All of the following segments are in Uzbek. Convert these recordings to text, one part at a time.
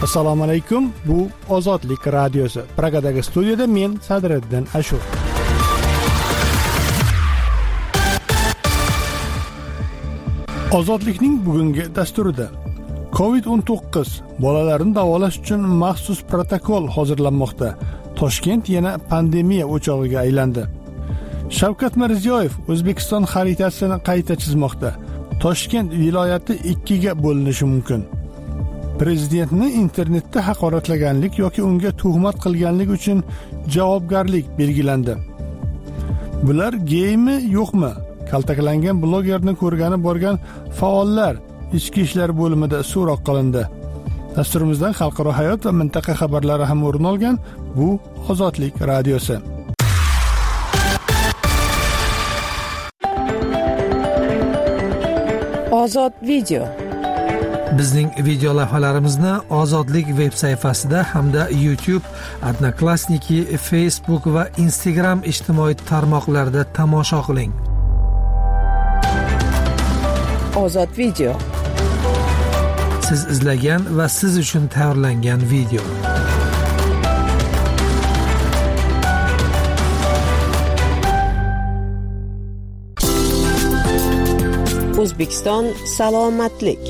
Assalomu alaykum. Bu Ozodlik radiosi. Pragadagi studiyada men Sadriddin Ashur. Ozodlikning bugungi dasturida COVID-19 bolalarni davolash uchun maxsus protokol hozirlanmoqda. Toshkent yana pandemiya o'chog'iga aylandi. Shavkat Mirziyoyev O'zbekiston xaritasini qayta chizmoqda. Toshkent viloyati 2 ga bo'linishi mumkin. Prezidentni internetda haqoratlaganlik yoki unga tuhmat qilganlik uchun javobgarlik belgilandi. Bular geymi yo'qmi? Kaltaklangan blogerni ko'rgani borgan faollar ichki ishlar bo'limida so'roq qilindi. Dasturimizdan xalqaro hayot va mintaqa xabarlari ham o'rin olgan. Bu Ozodlik radiosi. Ozod video. Bizning video lavhalarimizni Ozodlik veb sayfasida hamda YouTube, Odnoklassniki, Facebook va Instagram ijtimoiy tarmoqlarida tomosha qiling. Ozod video. Siz izlagan va siz uchun tayyorlangan video. O'zbekiston salomatlik.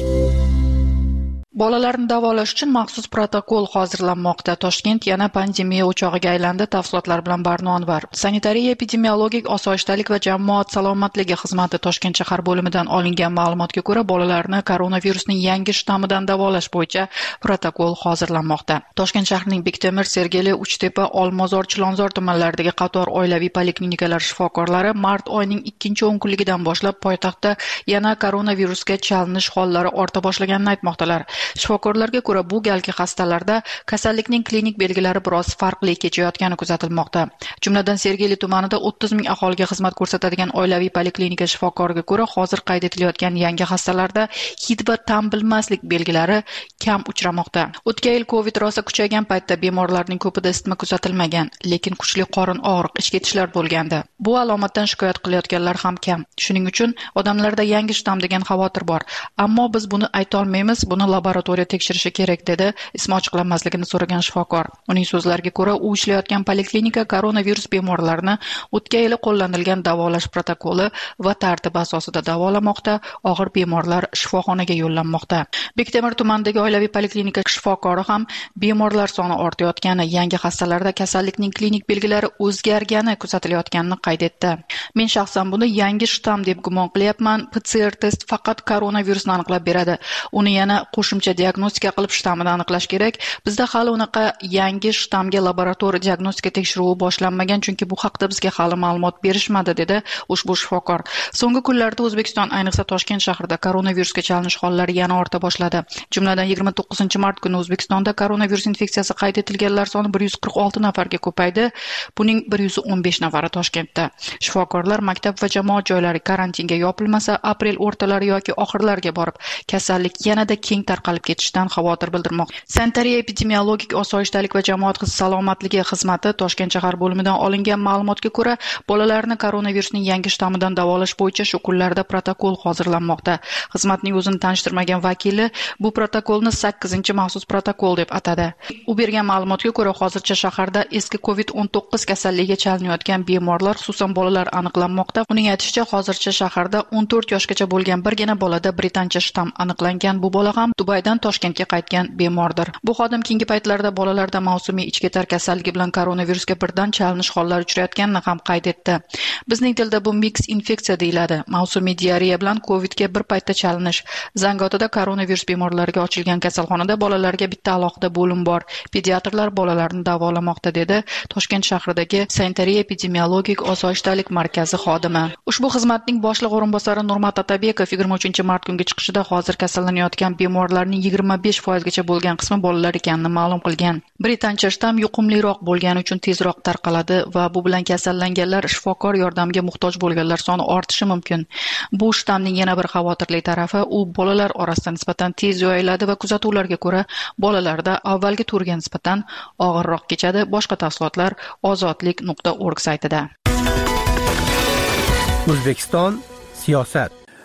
Bolalarni davolash uchun maxsus protokol hozirlanmoqda. Toshkent yana pandemiya o'chog'iga aylandi. Tafsilotlar bilan Barno Anvar. Sanitariya epidemiologik osoyishtalik va jamoat salomatligi xizmati Toshkent shahar bo'limidan olingan ma'lumotga ko'ra, bolalarni koronavirusning yangi shtammidan davolash bo'yicha protokol hozirlanmoqda. Toshkent shahrining Bektemir, Sergeli, Uchtepa, Olmazor, Chilonzor tumanlaridagi qator oilaviy poliklinikalar shifokorlari mart oyining 2-o'nkunligidan boshlab poytaxtda yana koronavirusga chalinish hollari orta boshlaganini aytmoqdalar. Shifokorlarga ko'ra, bu galgi xastalarda kasallikning klinik belgilari biroz farqli kechayotgani kuzatilmoqda. Jumladan Sergeli tumanida 30 ming aholiga xizmat ko'rsatadigan oilaviy poliklinika shifokoriga ko'ra, hozir qayd etilayotgan yangi xastalarda hid va ta'm bilmaslik belgilari kam uchramoqda. O'tgan yil Covid rosa kuchaygan paytda bemorlarning ko'pida isitma kuzatilmagan, lekin kuchli qorin og'riq, ichki ketishlar bo'lgandi. Bu alomatdan shikoyat qilayotganlar ham kam. Shuning uchun odamlarda yangi shtam degan xavotir bor. Ammo biz buni ayta olmaymiz, buni laboratoriya tekshirishi kerak, dedi ismi ochiqlanmasligini so'ragan shifokor. Uning so'zlariga ko'ra, u ishlayotgan poliklinika koronavirus bemorlarini o'tgan yili qo'llanilgan davolash protokoli va tartibi asosida davolamoqda. Og'ir bemorlar shifoxonaga yo'llanmoqda. Bektemir tumanidagi oilaviy poliklinika shifokori ham bemorlar soni ortayotgani, yangi xastalarda kasallikning klinik belgilari o'zgargani kuzatilayotganini qayd etdi. Men shaxsan buni yangi shtam deb gumon qilyapman. PCR test faqat koronavirusni aniqlab beradi. Uni yana qo'shimcha diagnostika qilib shtammini aniqlash kerak. Bizda hali unaqa yangi shtamga laboratoriya diagnostika tekshiruvi boshlanmagan, chunki bu haqda bizga hali ma'lumot berishmadi, dedi ushbu shifokor. So'nggi kunlarda O'zbekiston, ayniqsa Toshkent shahrida koronavirusga chalinish hollari yana orta boshladi. Jumladan 29-mart kuni O'zbekistonda koronavirus infeksiyasi qayd etilganlar soni 146 nafarga ko'paydi. Buning 115 nafari Toshkentda. Shifokorlar maktab va jamoat joylari karantinga yopilmasa, aprel o'rtalari yoki oxirlariga borib kasallik yanada keng tarqalib ketishidan xavotir bildirmoqda. Sanitariya epidemiologik osoyishtalik va jamoat salomatligi xizmati Toshkent shahar bo'limidan olingan ma'lumotga ko'ra, bolalarni koronavirusning yangi shtammidan davolash bo'yicha shu kunlarda protokol hozirlanmoqda. Xizmatning o'zini tanishtirmagan vakili bu protokolni 8-maxsus protokol deb atadi. U bergan ma'lumotga ko'ra, hozircha shaharda eski COVID-19 kasalligiga chalinayotgan bemorlar, xususan bolalar aniqlanmoqda. Uning aytishicha, hozircha shaharda 14 yoshgacha bo'lgan birgina bolada britancha shtam aniqlangan. Bu bola ham Dubaydan Toshkentga qaytgan bemordir. Bu xodim keyingi paytlarda bolalarda mavsumiy ichki ketar kasalligi bilan koronavirusga birdan chalinish hollari uchrayotganini ham qayd etdi. Bizning tilda bu mix infeksiya deyiladi. Mavsumiy diareya bilan Covidga bir paytda chalinish. Zangiotada koronavirus bemorlariga ochilgan kasalxonada bolalarga bitta alohida bo'lim bor. Pediatrlar bolalarni davolamoqda, dedi Toshkent shahridagi Sanitariya epidemiologik osoyishtalik markazi xodimi. Ushbu xizmatning boshliq o'rinbosari Nurmat Atabekov 23-mart kungi chiqishida hozir kasallanayotgan bemorlarning 25% bo'lgan qismi bolalar ekanini ma'lum qilgan. Britancha shtam yuqumliroq bo'lgani uchun tezroq tarqaladi va bu bilan kasallanganlar, shifokor yordamiga muhtoj bo'lganlar soni ortishi mumkin. Bu shtamning yana bir xavotirli tarafi, u bolalar orasida nisbatan tez yoyiladi va kuzatuvlarga ko'ra bolalarda avvalgi turga nisbatan og'irroq kechadi. Boshqa tafsilotlar ozodlik.org saytida. O'zbekiston siyosat.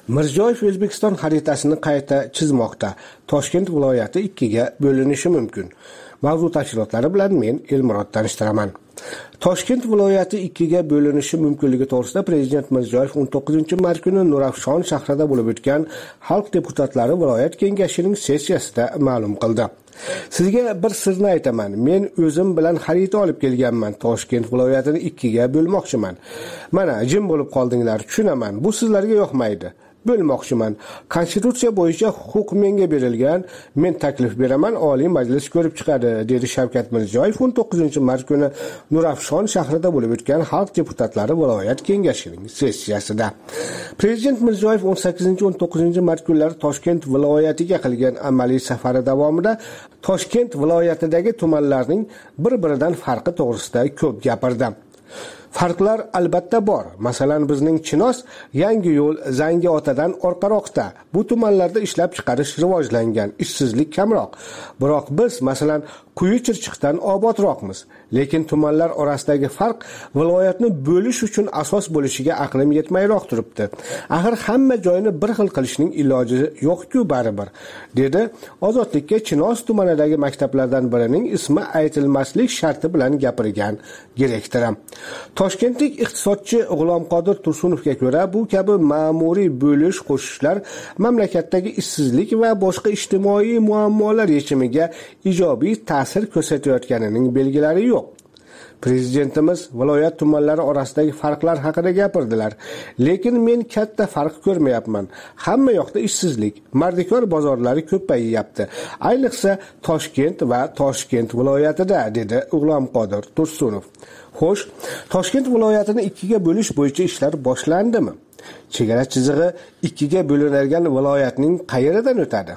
Mirziyoyev O'zbekiston xaritasini qayta chizmoqda. Toshkent viloyati 2ga bo'linishi mumkin. Mavzu tafsilotlari bilan men Elmurod tanishtiraman. Toshkent viloyati 2ga bo'linishi mumkinligi to'g'risida Prezident Mirziyoyev 19-mart kuni Nurafshon shahrida bo'lib o'tgan Xalq deputatlari viloyat kengashining sessiyasida ma'lum qildi. Sizga bir sirni aytaman. Men o'zim bilan xarita olib kelganman. Toshkent viloyatini 2ga bo'lmoqchiman. Mana jim bo'lib qoldinglar, tushunaman. Bu sizlarga yoqmaydi. Bo'lmoqchiman. Konstitutsiya bo'yicha huquq menga berilgan. Men taklif beraman, Oliy Majlis ko'rib chiqadi, dedi Shavkat Mirziyoyev 19-mart kuni Nurafshon shahrida bo'lib o'tgan Xalq deputatlari viloyat kengashining sessiyasida. Prezident Mirziyoyev 18-19-mart kunlari Toshkent viloyatiga qilgan amaliy safari davomida Toshkent viloyatidagi tumanlarning bir-biridan farqi to'g'risida ko'p gapirdi. Farqlar albatta bor. Masalan, bizning Chinoz, Yangiyo'l, Zangiotadan orqaroqda. Bu tumanlarda ishlab chiqarish rivojlangan, ishsizlik kamroq. Biroq biz, masalan, Quyi Chirchiqdan obodroqmiz. Lekin tumanlar orasidagi farq viloyatni bo'lish uchun asos bo'lishiga aqlim yetmayroq turibdi. Axir hamma joyni bir xil qilishning iloji yo'q-ku baribir, dedi Ozodlikka Chinoz tumanidagi maktablardan birining ismi aytilmaslik sharti bilan gapirgan direktori. Toshkentlik iqtisodchi G'ulomqodir Tursunovga ko'ra, bu kabi ma'muriy bo'lish qo'shishlar mamlakatdagi ishsizlik va boshqa ijtimoiy muammolar yechimiga ijobiy ta'sir ko'rsatayotganining belgilari yo'q. Prezidentimiz viloyat tumanlari orasidagi farqlar haqida gapirdilar. Lekin men katta farq ko'rmayapman. Hamma yoqda ishsizlik, mardikor bozorlari ko'payyapti. Ayniqsa Toshkent va Toshkent viloyatida, dedi G'ulomqodir Tursunov. Xo'sh, Toshkent viloyatini 2ga bo'lish bo'yicha ishlar boshlandimi? Chegara chizig'i 2ga bo'linadigan viloyatning qayeridan o'tadi?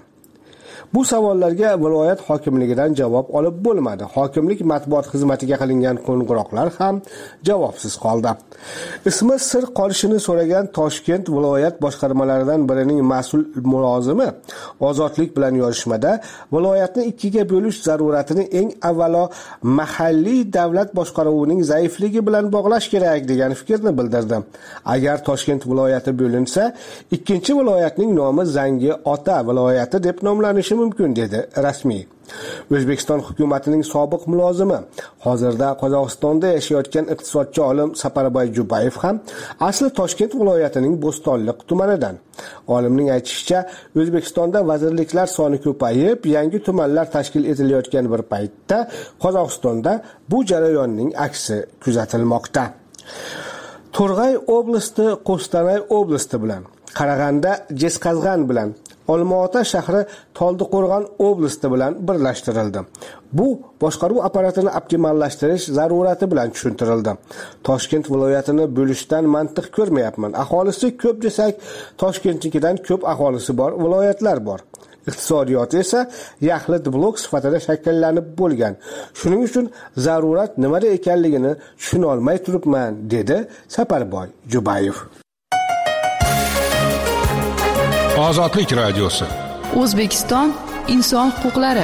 Bu savollarga viloyat hokimligidan javob olib bo'lmadi. Hokimlik matbuot xizmatiga qilingan qo'ng'iroqlar ham javobsiz qoldi. Ismi sir qolishini so'ragan Toshkent viloyat boshqarmalaridan birining mas'ul mulozimi Ozodlik bilan yorishmada viloyatni 2ga bo'lish zaruratini eng avvalo mahalliy davlat boshqaruvining zaifligi bilan bog'lash kerak degan fikrni bildirdi. Agar Toshkent viloyati bo'linsa, ikkinchi viloyatning nomi Zangiota viloyati deb nomlanishi mumkin, dedi rasmiy. O'zbekiston hukumatining sobiq mulozimi, hozirda Qozog'istonda yashayotgan iqtisodchi olim Saparboy Jubayev ham asli Toshkent viloyatining Bo'stonliq tumanidan. Olimning aytishicha, O'zbekistonda vazirliklar soni ko'payib, yangi tumanlar tashkil etilayotgan bir paytda Qozog'istonda bu jarayonning aksi kuzatilmoqda. To'rg'ay oblasti Qo'stanay oblasti bilan, Qarag'anda Jesqazg'an bilan, Olmaota shahri Toldiqo'rg'on oblasti bilan birlashtirildi. Bu boshqaruv apparatini optimallashtirish zarurati bilan tushuntirildi. Toshkent viloyatini bo'lishdan mantiq ko'rmayapman. Aholisi ko'p desak, Toshkentnikidan ko'p aholisi bor viloyatlar bor. Iqtisodiyot esa yaxlit blok sifatida shakllanib bo'lgan. Shuning uchun zarurat nimada ekanligini tushuna olmay turibman, dedi Saparboy Jubayev. Ozodlik radiosi. O'zbekiston inson huquqlari.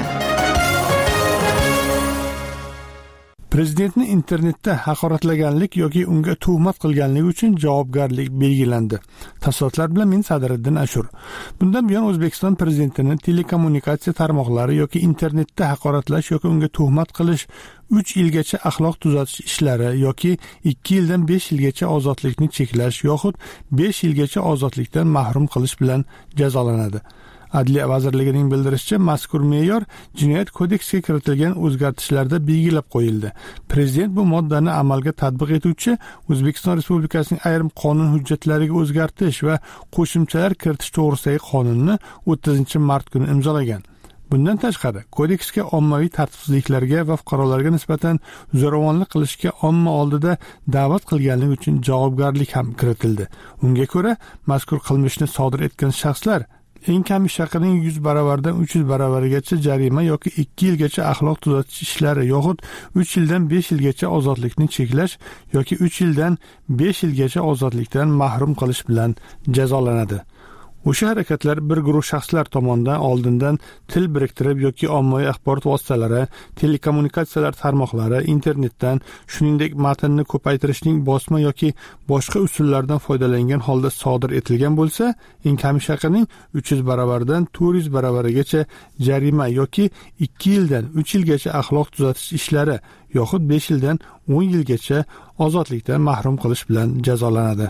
Prezidentni internetda haqoratlaganlik yoki unga tuhmat qilganligi uchun javobgarlik belgilandi. Tafsilotlar bilan men Sadriddin Ashur. Bundan buyon O'zbekiston prezidentini telekommunikatsiya tarmoqlari yoki internetda haqoratlash yoki unga tuhmat qilish 3 yilgacha axloq tuzatish ishlari yoki 2 yildan 5 yilgacha ozodlikni cheklash yoxud 5 yilgacha ozodlikdan mahrum qilish bilan jazolanadi. Adliya vazirligining bildirishicha, mazkur me'yor Jinoyat kodeksiga kiritilgan o'zgartishlarda belgilab qo'yildi. Prezident bu moddani amalga tatbiq etuvchi O'zbekiston Respublikasining ayrim qonun hujjatlariga o'zgartish va qo'shimchalar kiritish to'g'risidagi qonunni 30-mart kuni imzolagan. Bundan tashqari, kodeksga ommaviy tartibsizliklarga va fuqarolarga nisbatan zo'ravonlik qilishga omma oldida da'vat qilganlik uchun javobgarlik ham kiritildi. Unga ko'ra, mazkur qilmishni sodir etgan shaxslar eng kam ish haqining 100 baravardan 300 baravarigacha jarima yoki 2 yilgacha axloq tuzatish ishlari yoxud 3 yildan 5 yilgacha ozodlikni cheklash yoki 3 yildan 5 yilgacha ozodlikdan mahrum qilish bilan jazolanadi. O'sha harakatlar bir guruh shaxslar tomonidan oldindan til biriktirib yoki ommaviy axborot vositalari, telekommunikatsiyalar tarmoqlari, internetdan, shuningdek matnni ko'paytirishning bosma yoki boshqa usullardan foydalangan holda sodir etilgan bo'lsa, eng kamishaqining 300 baravardan 400 baravarigacha jarima yoki 2 yildan 3 yilgacha axloq tuzatish ishlari yoxud 5 yildan 10 yilgacha ozodlikdan mahrum qilish bilan jazolanadi.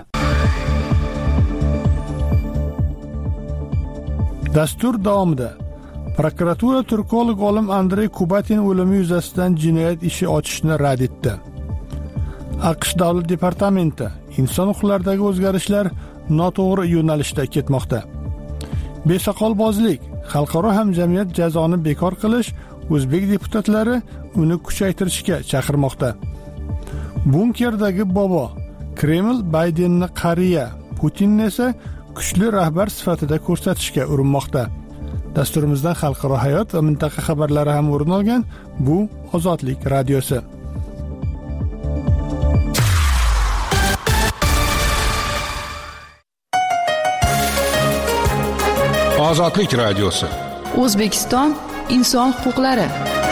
Dastur davomida prokuratura turkolog olim Andrey Kubatin o'limi yuzasidan jinoyat ishi ochishni rad etdi. AQSh Davlat departamenti inson huquqlaridagi o'zgarishlar noto'g'ri yo'nalishda ketmoqda. Besoqolbozlik, xalqaro hamjamiyat jazoni bekor qilish, o'zbek deputatlari uni kuchaytirishga chaqirmoqda. Bunkerdagi bobo Kreml Baydenni qariya, Putinni esa kuchli rahbar sifatida ko'rsatishga urinmoqda. Dasturimizdan xalqaro hayot va mintaqa xabarlari ham o'rin olgan. Bu Ozodlik radiosi. Ozodlik radiosi. O'zbekiston inson huquqlari.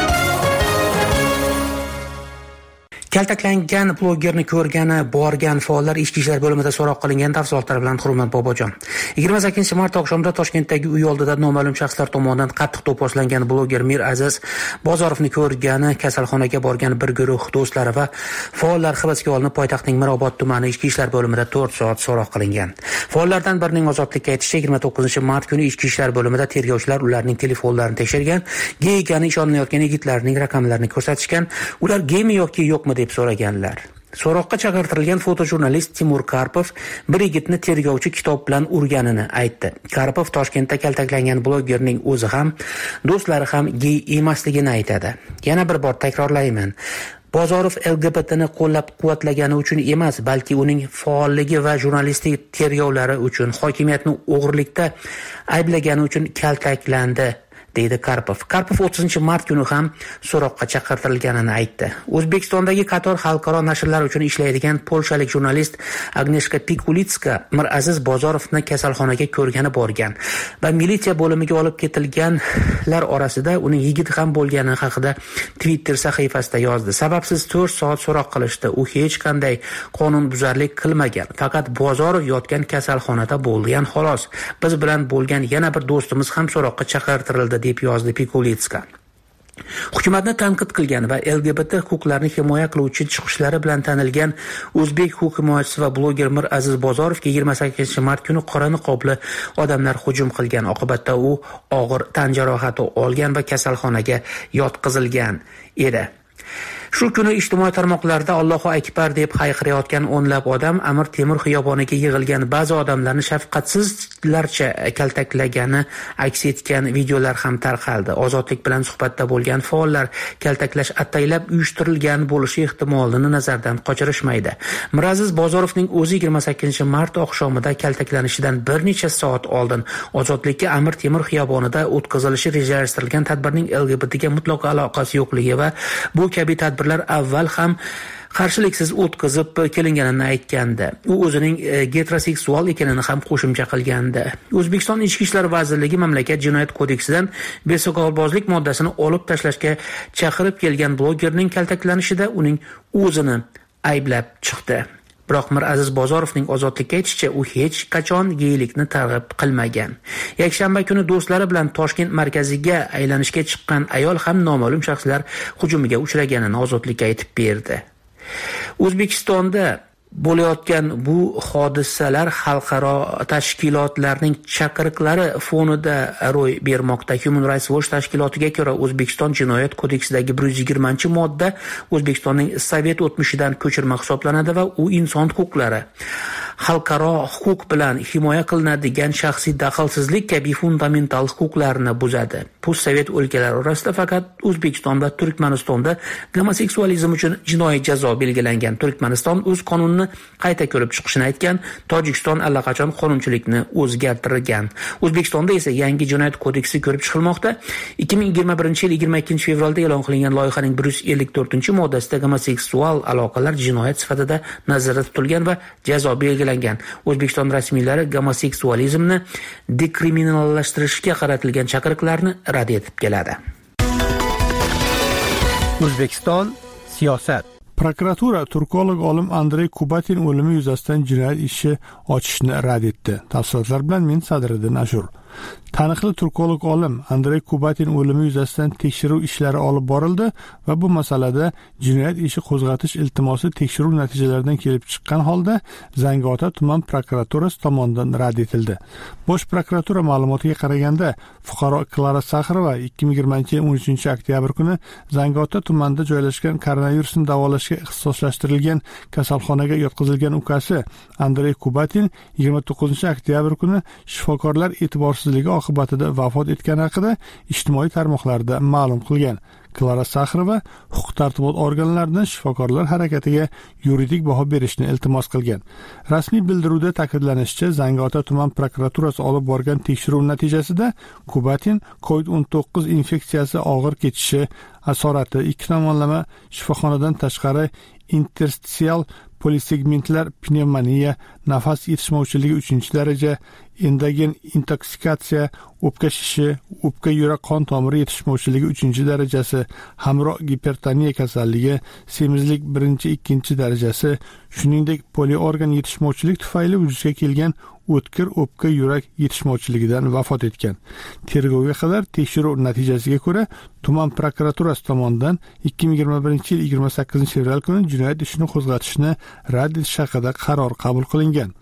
Kaltaklangan blogerni ko'rgani borgan faollar ichki ishlar bo'limida so'roq qilingan tafsilotlar bilan Hurmat Bobojon. 28-mart oqshomida Toshkentdagi uy oldida noma'lum shaxslar tomonidan qattiq do'pposlangan bloger Miraziz Bozorovni ko'rgani kasalxonaga borgan bir guruh do'stlari va faollar hibsga olinib, poytaxtning Mirobod tumani ichki ishlar bo'limida 4 soat so'roq qilingan. Faollardan birining ozodlikka aytishicha, 29-mart kuni ichki ishlar bo'limida tergovchilar ularning telefonlarini tekshirgan, gey ekani ishonilayotgan yigitlarning raqamlarini ko'rsatishgan, ular geymi yoki yo'qmi deb so'raganlar. So'roqqa chaqirtirilgan fotojurnalist Timur Karpov bir yigitni tergovchi kitob bilan urganini aytdi. Karpov Toshkentda kaltaklangan blogerning o'zi ham, do'stlari ham gey emasligini aytadi. Yana bir bor takrorlayman. Bozorov LGBTni qo'llab-quvvatlagani uchun emas, balki uning faolligi va jurnalistik tergovlari uchun, hokimiyatni o'g'irlikda ayblagani uchun kaltaklandi, deydi Karpov. Karpov 30-mart kuni ham so'roqqa chaqirtirilganini aytdi. O'zbekistondagi qator xalqaro nashrlar uchun ishlaydigan polshalik jurnalist Agneshka Pikulitska Miraziz Bozorovni kasalxonaga ko'rgani borgan va militsiya bo'limiga olib ketilganlar orasida uning yigit ham bo'lgani haqida Twitter sahifasida yozdi. Sababsiz 4 soat so'roq qilishdi. U hech qanday qonunbuzarlik qilmagan. Faqat Bozorov yotgan kasalxonada bo'lgan xolos. Biz bilan bo'lgan yana bir do'stimiz ham so'roqqa chaqirtirildi, deb yozdi Pikulitska. Hukumatni tanqid qilgan va LGBT huquqlarini himoya qiluvchi chiqishlari bilan tanilgan o'zbek huquq himoyachisi va bloger Miraziz Bozorovga 28-mart kuni qora niqobli odamlar hujum qilgan. Oqibatda u og'ir tan jarohati olgan va kasalxonaga yotqizilgan edi. Shu kuni ijtimoiy tarmoqlarda Allohu akbar deb hayqirayotgan o'nlab odam Amir Temur xiyoboniga yig'ilgan ba'zi odamlarni shafqatsizlarcha kaltaklagani aks etgan videolar ham tarqaldi. Ozodlik bilan suhbatda bo'lgan faollar kaltaklash ataylab uyushtirilgan bo'lishi ehtimolini nazardan qochirishmaydi. Miraziz Bozorovning o'zi 28-mart oqshomida kaltaklanishidan bir necha soat oldin Ozodlikka Amir Temur xiyobonida o'tkazilishi rejalashtirilgan tadbirning LGBTga mutlaqo aloqasi yo'qligi va bu kabi tadbirlar avval ham qarshiliksiz o'tkazib kelinganini aytgandi. U o'zining heteroseksual ekanini ham qo'shimcha qilgandi. O'zbekiston Ichki ishlar vazirligi mamlakat jinoyat kodeksidan besoqolbozlik moddasini olib tashlashga chaqirib kelgan blogerning kaltaklanishida uning o'zini ayblab chiqdi. Biroq Miraziz Bozorovning ozodlikka aytishicha, u hech qachon geylikni targ'ib qilmagan. Yakshanba kuni do'stlari bilan Toshkent markaziga aylanishga chiqqan ayol ham noma'lum shaxslar hujumiga uchraganini ozodlikka aytib berdi. O'zbekistonda bo'layotgan bu hodisalar xalqaro tashkilotlarning chaqiriqlari fonida ro'y bermoqda. Human Rights Watch tashkilotiga ko'ra, O'zbekiston jinoyat kodeksidagi 120-modda O'zbekistonning Sovet o'tmishidan ko'chirma hisoblanadi va u inson huquqlari, xalqaro huquq bilan himoya qilinadigan shaxsiy daxlsizlik kabi fundamental huquqlarni buzadi. Post-sovet o'lkalari orasida faqat O'zbekiston va Turkmanistonda gomoseksualizm uchun jinoiy jazo belgilangan. Turkmaniston o'z qonunini qayta ko'rib chiqishini aytgan, Tojikiston allaqachon qonunchilikni o'zgartirgan. O'zbekistonda esa yangi jinoyat kodeksi ko'rib chiqilmoqda. 2021-yil 22-fevralda e'lon qilingan loyihaning 154-moddasida gomoseksual aloqalar jinoyat sifatida nazarda tutilgan va jazo belgilangan. belgilangan. O'zbekiston rasmiylari gomoseksualizmni dekriminallashtirishga qaratilgan chaqiriqlarni rad etib keladi. O'zbekiston siyosat. Prokuratura turkolog olim Andrey Kubatin o'limi yuzasidan jinoyat ishi ochishni rad etdi. Tafsilotlar bilan men Sadriddin Ashur. Taniqli turkolog olim Andrey Kubatin o'limi yuzasidan tekshiruv ishlari olib borildi va bu masalada jinoyat ishi qo'zg'atish iltimosi tekshiruv natijalaridan kelib chiqqan holda Zangiota tuman prokuraturasi tomonidan rad etildi. Bosh prokuratura ma'lumotiga qaraganda, fuqaro Klara Saxarova 2020-yil 13-oktyabr kuni Zangiota tumanida joylashgan koronavirusni davolashga ixtisoslashtirilgan kasalxonaga yotqizilgan ukasi Andrey Kubatin 29-oktyabr kuni shifokorlar e'tiborsizligi oqibatida vafot etgani haqida ijtimoiy tarmoqlarda ma'lum qilgan. Klara Saxarova huquq-tartibot organlaridan shifokorlar harakatiga yuridik baho berishni iltimos qilgan. Rasmiy bildiruvda ta'kidlanishicha, Zangiota tuman prokuraturasi olib borgan tekshiruv natijasida Kubatin COVID-19 infeksiyasi og'ir kechishi asorati, ikki tomonlama shifoxonadan tashqari interstitsial polisegmentlar pnevmoniya, nafas yetishmovchiligi 3-daraja, endogen intoksikatsiya, o'pka shishi, o'pka yurak qon tomiri yetishmovchiligi 3-darajasi, hamroh gipertoniya kasalligi, semizlik 1-2 darajasi, shuningdek poliorgan yetishmovchilik tufayli vujudga kelgan o'tkir o'pka yurak yetishmovchiligidan vafot etgan. Tergovga qadar tekshiruv natijasiga ko'ra, tuman prokuraturasi tomonidan 2021-yil 28-fevral kuni jinoyat ishini qo'zg'atishni rad etish haqida qaror qabul qilingan.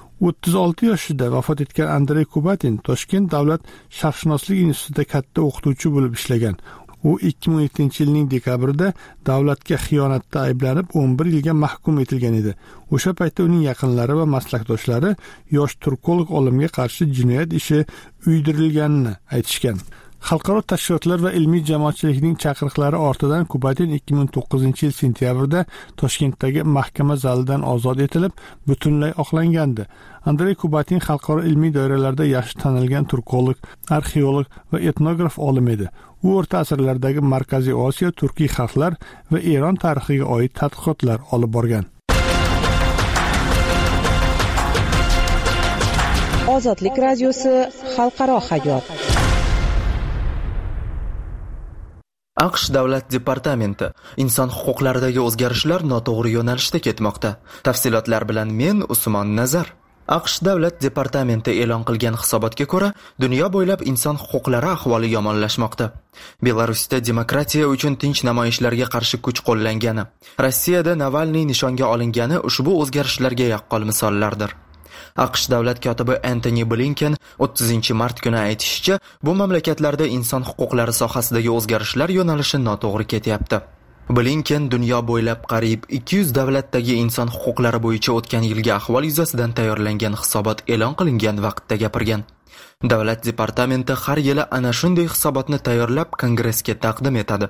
36 yoshida vafot etgan Andrey Kubatin Toshkent davlat sharqshunoslik institutida katta o'qituvchi bo'lib ishlagan. U 2017-yilning dekabrida davlatga xiyonatda ayblanib 11 yilga mahkum etilgan edi. O'sha paytda uning yaqinlari va maslakdoshlari yosh turkolog olimga qarshi jinoyat ishi uydirilganini aytishgan. Xalqaro tashkilotlar va ilmiy jamoatchilikning chaqiriqlari ortidan Kubatin 2009-yil sentyabrda Toshkentdagi mahkama zalidan ozod etilib, butunlay oqlangandi. Andrey Kubatin xalqaro ilmiy doiralarda yaxshi tanilgan turkolog, arxeolog va etnograf olim edi. U o'rta asrlardagi Markaziy Osiyo, turkiy xalqlar va Eron tarixiga oid tadqiqotlar olib borgan. Ozodlik radiosi xalqaro hayot. AQSh Davlat departamenti inson huquqlaridagi o'zgarishlar noto'g'ri yo'nalishda ketmoqda. Tafsilotlar bilan men Usmon Nazar. AQSh Davlat departamenti e'lon qilgan hisobotga ko'ra, dunyo bo'ylab inson huquqlari ahvoli yomonlashmoqda. Belarusda demokratiya uchun tinch namoyishlarga qarshi kuch qo'llangani, Rossiyada Navalniy nishonga olingani ushbu o'zgarishlarga yaqqol misollardir. AQSh davlat kotibi Antony Blinken 30-mart kuni aytishicha, bu mamlakatlarda inson huquqlari sohasidagi o'zgarishlar yo'nalishi noto'g'ri ketyapti. Blinken dunyo bo'ylab qariyb 200 davlatdagi inson huquqlari bo'yicha o'tgan yilgi ahvol yuzasidan tayyorlangan hisobot e'lon qilingan vaqtda gapirgan. Davlat departamenti har yili ana shunday hisobotni tayyorlab Kongressga taqdim etadi.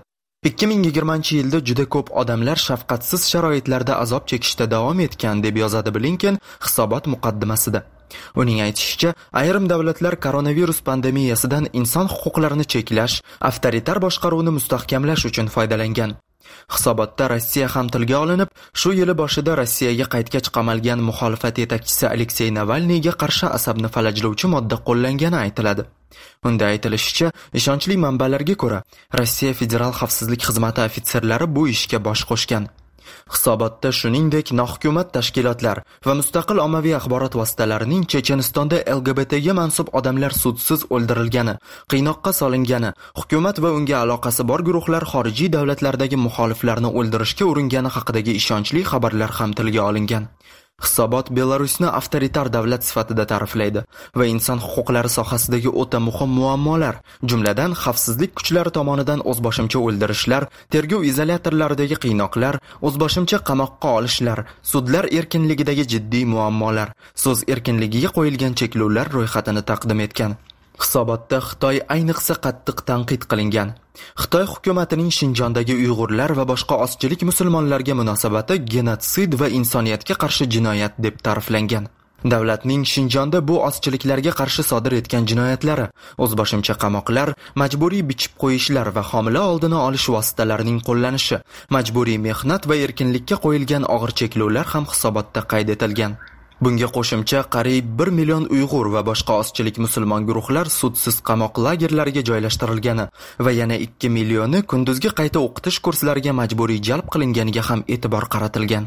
2020-yilda juda ko'p odamlar shafqatsiz sharoitlarda azob chekishda davom etgan deb yozadi Blinken hisobot muqaddimasida. Uning aytishicha, ayrim davlatlar koronavirus pandemiyasidan inson huquqlarini cheklash, avtoritar boshqaruvni mustahkamlash uchun foydalangan. Hisobotda Rossiya ham tilga olinib, shu yili boshida Rossiyaga qaytgach qamalgan muxolifat yetakchisi Aleksey Navalniyga qarshi asabni falajlovchi modda qo'llangani aytiladi. Unda aytilishicha, ishonchli manbalarga ko'ra, Rossiya Federal xavfsizlik xizmati ofitserlari bu ishga bosh qo'shgan. Hisobotda shuningdek nohukumat tashkilotlar va mustaqil ommaviy axborot vositalarining Chechenistonda LGBTga mansub odamlar sudsiz o'ldirilgani, qiynoqqa solingani, hukumat va unga aloqasi bor guruhlar xorijiy davlatlardagi muxoliflarni o'ldirishga uringani haqidagi ishonchli xabarlar ham tilga olingan. Hisobot Belarusni avtoritar davlat sifatida ta'riflaydi va inson huquqlari sohasidagi o'ta muhim muammolar, jumladan xavfsizlik kuchlari tomonidan o'zboshimcha o'ldirishlar, tergov izolyatorlaridagi qiynoqlar, o'zboshimcha qamoqqa olishlar, sudlar erkinligidagi jiddiy muammolar, so'z erkinligiga qo'yilgan cheklovlar ro'yxatini taqdim etgan. Hisobotda Xitoy ayniqsa qattiq tanqid qilingan. Xitoy hukumatining Shinjondagi Uyg'urlar va boshqa ozchilik musulmonlarga munosabati genotsid va insoniyatga qarshi jinoyat deb ta'riflangan. Davlatning Shinjonda bu ozchiliklarga qarshi sodir etgan jinoyatlari, o'zboshimcha qamoqlar, majburiy bichib qo'yishlar va homila oldini olish vositalarining qo'llanishi, majburiy mehnat va erkinlikka qo'yilgan og'ir cheklovlar ham hisobotda qayd etilgan. Bunga qo'shimcha qariyb 1 million Uyg'ur va boshqa ozchilik musulmon guruhlar sudsiz qamoq lagerlariga joylashtirilgani va yana 2 millioni kunduzgi qayta o'qitish kurslariga majburiy jalb qilinganiga ham e'tibor qaratilgan.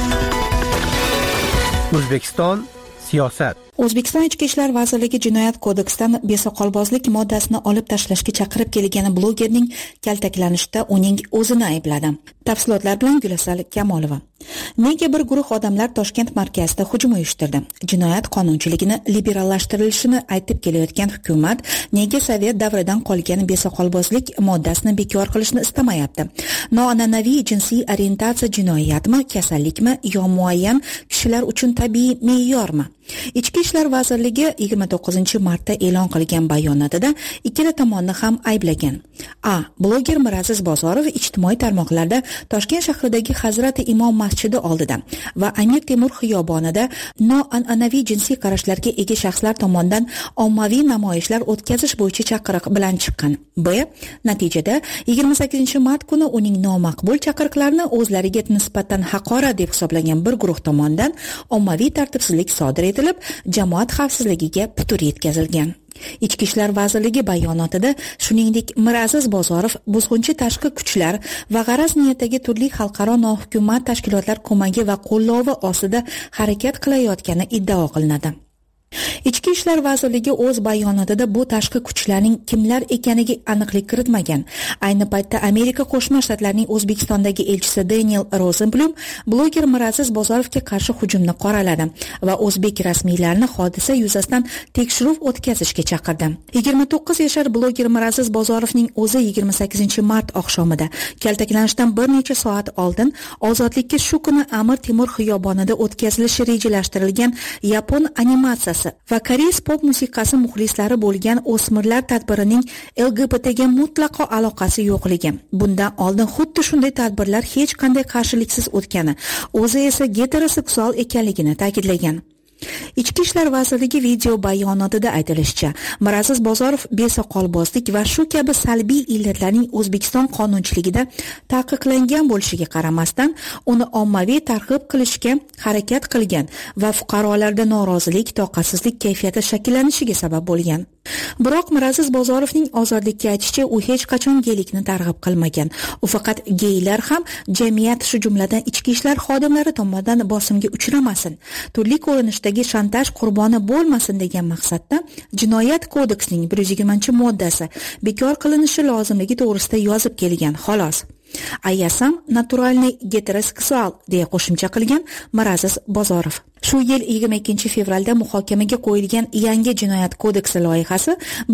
O'zbekiston siyosat. O'zbekiston Ichki ishlar vazirligi Jinoyat kodeksidan besoqolbozlik moddasini olib tashlashga chaqirib kelgan blogerning kaltaklanishda uning o'zini aybladi. Tafsilotlar bilan Gulasal Kamolova. Nega bir guruh odamlar Toshkent markazida hujum uyushtirdi? Jinoyat qonunchiligini liberallashtirilishini aytib kelayotgan hukumat nega Sovet davridan qolgan besoqolbozlik moddasini bekor qilishni istamayapti? Noan'anaviy jinsiy orientatsiya jinoyatmi, kasallikmi yo muayyan kishilar uchun tabiiy me'yormi? Ichki ishlar vazirligi 29-martda e'lon qilgan bayonotida ikkala tomonni ham ayblagan. Bloger Miraziz Bozorov ijtimoiy tarmoqlarda Toshkent shahridagi Hazrati Imom masjidi oldida va Amir Temur xiyobonida noan'anaviy jinsiy qarashlarga ega shaxslar tomonidan ommaviy namoyishlar o'tkazish bo'yicha chaqiriq bilan chiqqan. Natijada 28-mart kuni uning nomaqbul chaqiriqlarini o'zlariga nisbatan haqorat deb hisoblagan bir guruh tomonidan ommaviy tartibsizlik sodir etilib, jamoat xavfsizligiga putur yetkazilgan. Ichki ishlar vazirligi bayonotida shuningdek Miraziz Bozorov buzg'unchi tashqi kuchlar va g'araz niyatdagi turli xalqaro nohukumat tashkilotlar ko'magi va qo'llovi ostida harakat qilayotgani iddao qilinadi. Ichki ishlar vazirligi o'z bayonotida bu tashqi kuchlarning kimlar ekaniga aniqlik kiritmagan. Ayni paytda Amerika Qo'shma Shtatlarining O'zbekistondagi elchisi Daniel Rosenblum bloger Miraziz Bozorovga qarshi hujumni qoraladi va o'zbek rasmiylarini hodisa yuzasidan tekshiruv o'tkazishga chaqirdi. 29 yashar bloger Miraziz Bozorovning o'zi 28-mart oqshomida kaltaklanishdan bir necha soat oldin ozodlikka shu kuni Amir Temur xiyobonida o'tkazilishi rejalashtirilgan yapon animatsiyasi va koreys pop musiqasi muxlislari bo'lgan o'smirlar tadbirining LGBTga mutlaqo aloqasi yo'qligi. Bundan oldin xuddi shunday tadbirlar hech qanday qarshiliksiz o'tgani, o'zi esa heteroseksual ekanligini ta'kidlagan. Ichki ishlar vazirligi video bayonotida aytilishicha, Miraziz Bozorov besoqolbozlik va shu kabi salbiy illatlarning O'zbekiston qonunchiligida taqiqlangan bo'lishiga qaramasdan, uni ommaviy targ'ib qilishga harakat qilgan va fuqarolarda norozilik, toqatsizlik kayfiyati shakllanishiga sabab bo'lgan. Biroq Miraziz Bozorovning ozodlikka aytishicha, u hech qachon geylikni targ'ib qilmagan. U faqat geylar ham jamiyat, shu jumladan ichki ishlar xodimlari tomonidan bosimga uchramasin, turli ko'rinishdagi shantaj qurboni bo'lmasin degan maqsadda Jinoyat kodeksining 120-moddasi bekor qilinishi lozimligi to'g'risida yozib kelgan, xolos. Ayasam naturalniy heteroseksual deya qo'shimcha qilgan Miraziz Bozorov. Shu yil 22 fevralda muhokamaga qo'yilgan yangi Jinoyat kodeksi loyihasi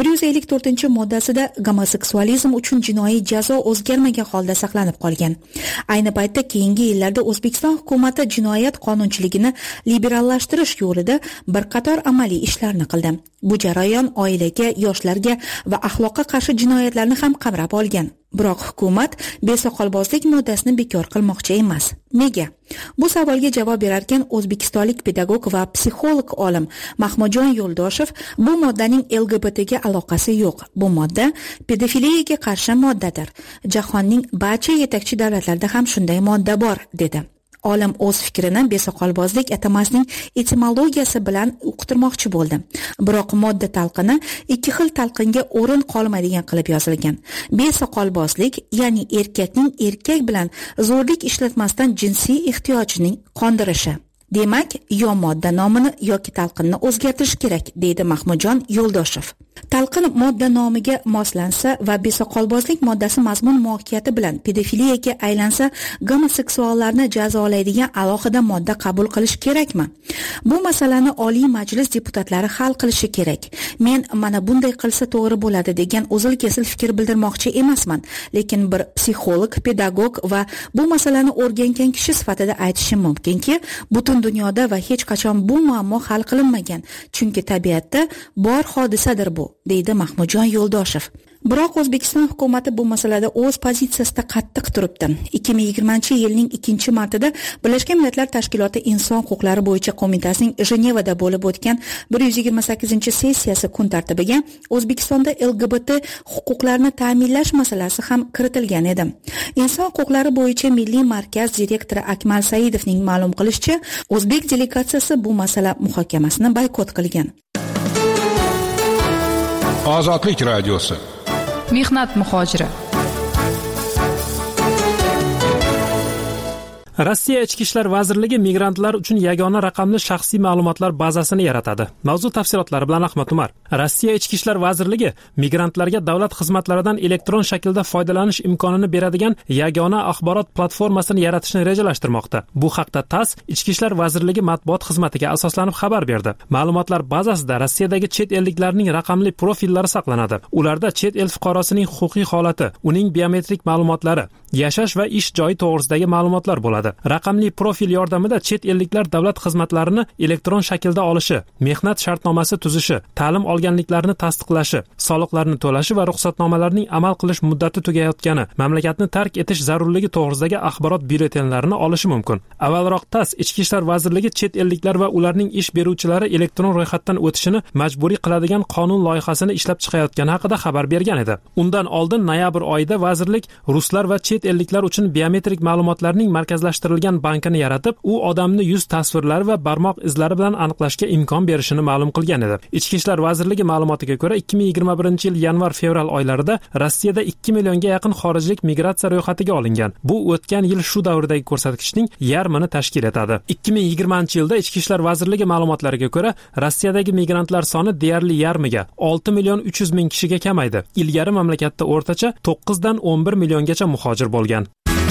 154-moddasida gomoseksualizm uchun jinoiy jazo o'zgarmagan holda saqlanib qolgan. Ayni paytda keyingi yillarda O'zbekiston hukumati jinoyat qonunchiligini liberallashtirish yo'lida bir qator amaliy ishlarni qildi. Bu jarayon oilaga, yoshlarga va axloqqa qarshi jinoyatlarni ham qamrab olgan. Biroq hukumat besoqolbozlik moddasini bekor qilmoqchi emas. Nega? Bu savolga javob berarkan o'zbekistonlik pedagog va psixolog olim Mahmudjon Yo'ldoshev bu moddaning LGBTga aloqasi yo'q. Bu modda pedofiliyaga qarshi moddadir. Jahonning barcha yetakchi davlatlarida ham shunday modda bor, dedi. Olim o'z fikrini besoqolbozlik atamasining etimologiyasi bilan uqtirmoqchi bo'ldi. Biroq modda talqini ikki xil talqinga o'rin qolmaydigan qilib yozilgan. Besoqolbozlik, ya'ni erkakning erkak bilan zo'rlik ishlatmasdan jinsiy ehtiyojining qondirishi. Demak, yo modda nomini yoki talqinni o'zgartirish kerak, deydi Mahmudjon Yo'ldoshev. Talqin modda nomiga moslansa va besoqolbozlik moddasi mazmun mohiyati bilan pedofiliyaga aylansa, gomoseksuallarni jazolaydigan alohida modda qabul qilish kerakmi? Bu masalani Oliy Majlis deputatlari hal qilishi kerak. Men mana bunday qilsa to'g'ri bo'ladi degan o'zil-kesil fikr bildirmoqchi emasman, lekin bir psixolog, pedagog va bu masalani o'rgangan kishi sifatida aytishim mumkinki, butun dunyoda va hech qachon bu muammo hal qilinmagan, chunki tabiatda bor hodisadir bu. deydi Mahmudjon Yo'ldoshev. Biroq O'zbekiston hukumati bu masalada o'z pozitsiyasida qattiq turibdi. 2020-yilning 2-martida Birlashgan Millatlar Tashkiloti Inson huquqlari bo'yicha qo'mitasining Jenevada bo'lib o'tgan 128-sessiyasi kun tartibiga O'zbekistonda LGBT huquqlarini ta'minlash masalasi ham kiritilgan edi. Inson huquqlari bo'yicha Milliy markaz direktori Akmal Saidovning ma'lum qilishicha, O'zbek delegatsiyasi bu masala muhokamasini boykot qilgan. Ozodlik radiosi. Mehnat muhojiri. Rossiya Ichki ishlar vazirligi migrantlar uchun yagona raqamli shaxsiy ma'lumotlar bazasini yaratadi. Mavzu tafsilotlari bilan Ahmad Umar. Rossiya Ichki ishlar vazirligi migrantlarga davlat xizmatlaridan elektron shaklda foydalanish imkonini beradigan yagona axborot platformasini yaratishni rejalashtirmoqda. Bu haqda TASS Ichki ishlar vazirligi matbuot xizmatiga asoslanib xabar berdi. Ma'lumotlar bazasida Rossiyadagi chet elliklarning raqamli profillari saqlanadi. Ularda chet el fuqarosining huquqiy holati, uning biometrik ma'lumotlari, yashash va ish joyi to'g'risidagi ma'lumotlar bo'ladi. Raqamli profil yordamida chet elliklar davlat xizmatlarini elektron shaklda olishi, mehnat shartnomasi tuzishi, ta'lim olganliklarini tasdiqlashi, soliqlarni to'lashi va ruxsatnomalarning amal qilish muddati tugayotgani, mamlakatni tark etish zarurligi to'g'risidagi axborot byulletenlarini olishi mumkin. Avvalroq TASS Ichki ishlar vazirligi chet elliklar va ularning ish beruvchilari elektron ro'yxatdan o'tishini majburiy qiladigan qonun loyihasini ishlab chiqayotgani haqida xabar bergan edi. Undan oldin noyabr oyida vazirlik ruslar va chet elliklar uchun biometrik ma'lumotlarning markazlashtirilgan bankini yaratib, u odamni yuz tasvirlari va barmoq izlari bilan aniqlashga imkon berishini ma'lum qilgan edi. Ichki ishlar vazirligi ma'lumotiga ko'ra, 2021-yil yanvar-fevral oylarida Rossiyada 2 millionga yaqin xorijlik migratsiya ro'yxatiga olingan. Bu o'tgan yil shu davrdagi ko'rsatkichning yarmini tashkil etadi. 2020-yilda Ichki ishlar vazirligi ma'lumotlariga ko'ra, Rossiyadagi migrantlar soni deyarli yarmiga, 6.300.000 kishiga kamaydi. Ilgari mamlakatda o'rtacha 9 dan 11 milliongacha muhojir bo'lgan.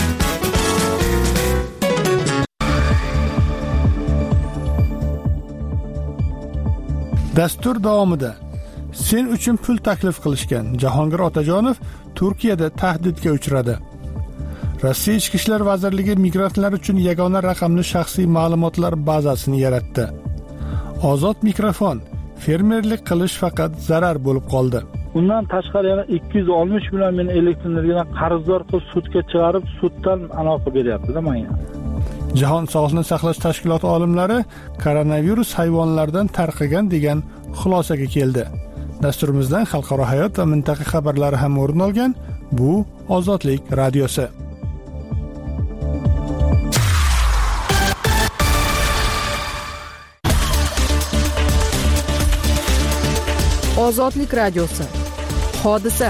Dastur davomida sen uchun pul taklif qilishgan Jahongir Otajonov Turkiyada tahdidga uchradi. Rossiya Ichki ishlar vazirligi migrantlar uchun yagona raqamli shaxsiy ma'lumotlar bazasini yaratdi. Ozod mikrofon. Fermerlik qilish faqat zarar bo'lib qoldi. Undan tashqari yana 260 million meni elektr energiyadan qarzdor qilib sudga chiqarib, suddan aloqa beryapti-da menga. Jahon Sog'liqni saqlash tashkiloti olimlari koronavirus hayvonlardan tarqagan degan xulosaga keldi. Dasturimizdan xalqaro hayot va mintaqa xabarlari ham o'rin olgan. Bu Ozodlik radiosi. Ozodlik radiosi. Hodisa.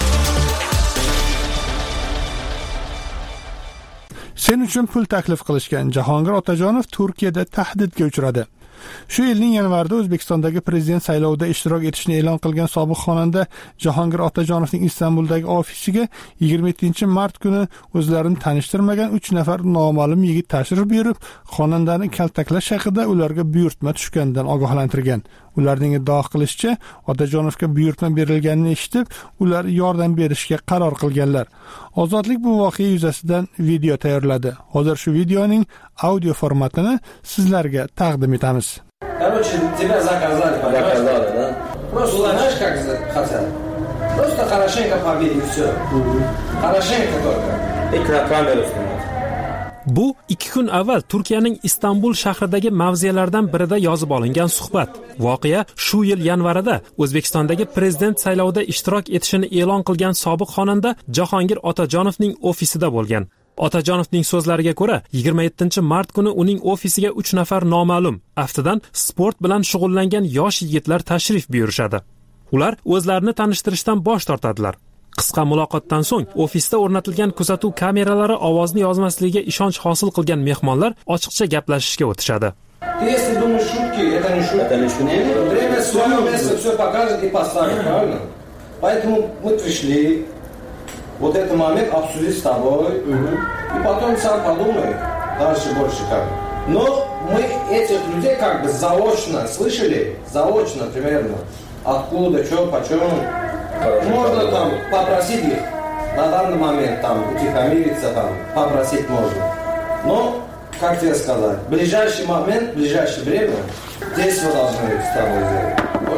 Sen uchun pul taklif qilishgan Jahongir Otajonov Turkiyada tahdidga uchradi. Shu yilning yanvarida O'zbekistondagi prezident saylovida ishtirok etishni e'lon qilgan sobiq xonanda Jahongir Otajonovning Istanbuldagi ofisiga 27-mart kuni o'zlarini tanishtirmagan 3 nafar noma'lum yigit tashrif buyurib, xonandani kaltaklash haqida ularga buyurtma tushganidan ogohlantirgan. Ularning iddao qilishicha, Otajonovga buyurtma berilganini eshitib, ular yordam berishga qaror qilganlar. Ozodlik bu voqea yuzasidan video tayyorladi. Hozir shu videoning audio formatini sizlarga taqdim etamiz. Короче, тебя заказали, да? Просто знаешь, как хотят. Просто хорошенько побили, все. Хорошенько только. И на камеру снимать. Bu 2 kun avval Turkiyaning Istanbul shahridagi mavzelardan birida yozib olingan suhbat. Voqea shu yil yanvarida O'zbekistondagi prezident saylovida ishtirok etishini e'lon qilgan sobiq xonanda Jahongir Otajonovning ofisida bo'lgan. Otajonovning so'zlariga ko'ra, 27-mart kuni uning ofisiga 3 nafar noma'lum, aftidan sport bilan shug'ullangan yosh yigitlar tashrif buyurishadi. Ular o'zlarini tanishtirishdan bosh tortadilar. Qisqa muloqotdan so'ng ofisda o'rnatilgan kuzatuv kameralari ovozni yozmasligiga ishonch hosil qilgan mehmonlar ochiqcha gaplashishga o'tishadi. Если думаешь шутки, это не шутки. Это не шутки. Время свое место все покажет и поставит, правильно? Поэтому мы пришли вот этот момент обсудить с тобой. И потом сам подумай, дальше больше как. Но мы этих людей как бы заочно слышали, заочно примерно, откуда, что, почем. Можно там попросить их на данный момент там утихомириться, там попросить можно. Но, как тебе сказать, в ближайший момент, в ближайшее время здесь все должны с тобой сделать. Понял?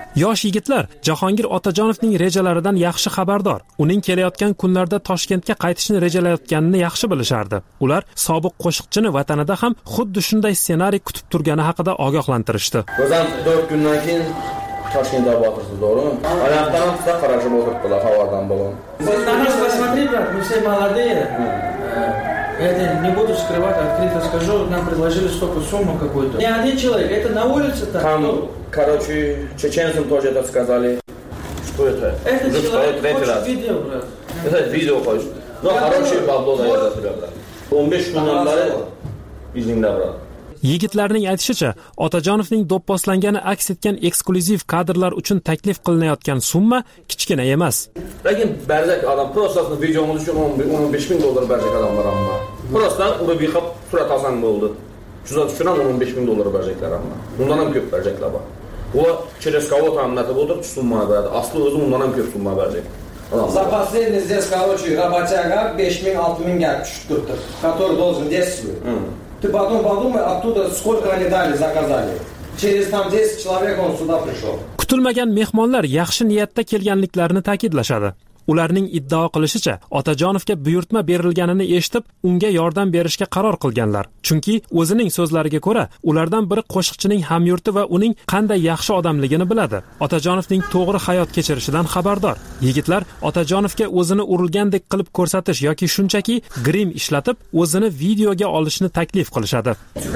Yosh yigitlar Jahongir Otajonovning rejalaridan yaxshi xabardor. Uning kelayotgan kunlarda Toshkentga qaytishni rejalayotganini yaxshi bilishardi. Ular sobiq qo'shiqchini vatanida ham xuddi shunday ssenariy kutib turgani haqida ogohlantirishdi. O'zim 4 kundan keyin Toshkentda bo'lasiz, to'g'rimi? Oyoqdan ham sizga qarashib o'tiribdilar xabardan bo'lgan. Посмотри, брат, мы все молодые. Это не буду скрывать, открыто скажу, нам предложили столько сумму какую-то. Не один человек, это на улице так. Там, короче, чеченцам тоже это сказали. Что это? Это человек хочет видео, брат. Это видео хочет. Но хорошие бабло дает за тебя, брат. 15 kundan beri izningda, brат. Yigitlarning aytishicha, Otajonovning do'pposlangani aks etgan eksklyuziv kadrlar uchun taklif qilinayotgan summa kichkina emas. Lekin berzak adam prostasini videomiz uchun 15 ming dollar berzak adamlar amma. Prostan urib yiqib surat olsang bo'ldi. Shundan uchun ham 15 ming dollar berzaklar amma. Bundan ham ko'p berzaklar bor. Bu через кого-то ham natib o'tirib summa beradi. Asli o'zi undan ham ko'p summa berzak. За последний здесь, короче, работяга 5 мing 6 ming gap tushib turibdi, который должен действовать. Ты потом подумай, оттуда сколько они дали, заказали. Через там 10 человек он сюда пришел. Kutilmagan mehmonlar yaxshi niyatda kelganliklarini ta'kidlashadi. Ularning iddao qilishicha, Otajonovga buyurtma berilganini eshitib, unga yordam berishga qaror qilganlar. Chunki o'zining so'zlariga ko'ra, ulardan biri qo'shiqchining hamyurti va uning qanday yaxshi odamligini biladi. Otajonovning to'g'ri hayot kechirishidan xabardor. Yigitlar Otajonovga o'zini urilgandek qilib ko'rsatish yoki shunchaki grim ishlatib, o'zini videoga olishni taklif qilishadi.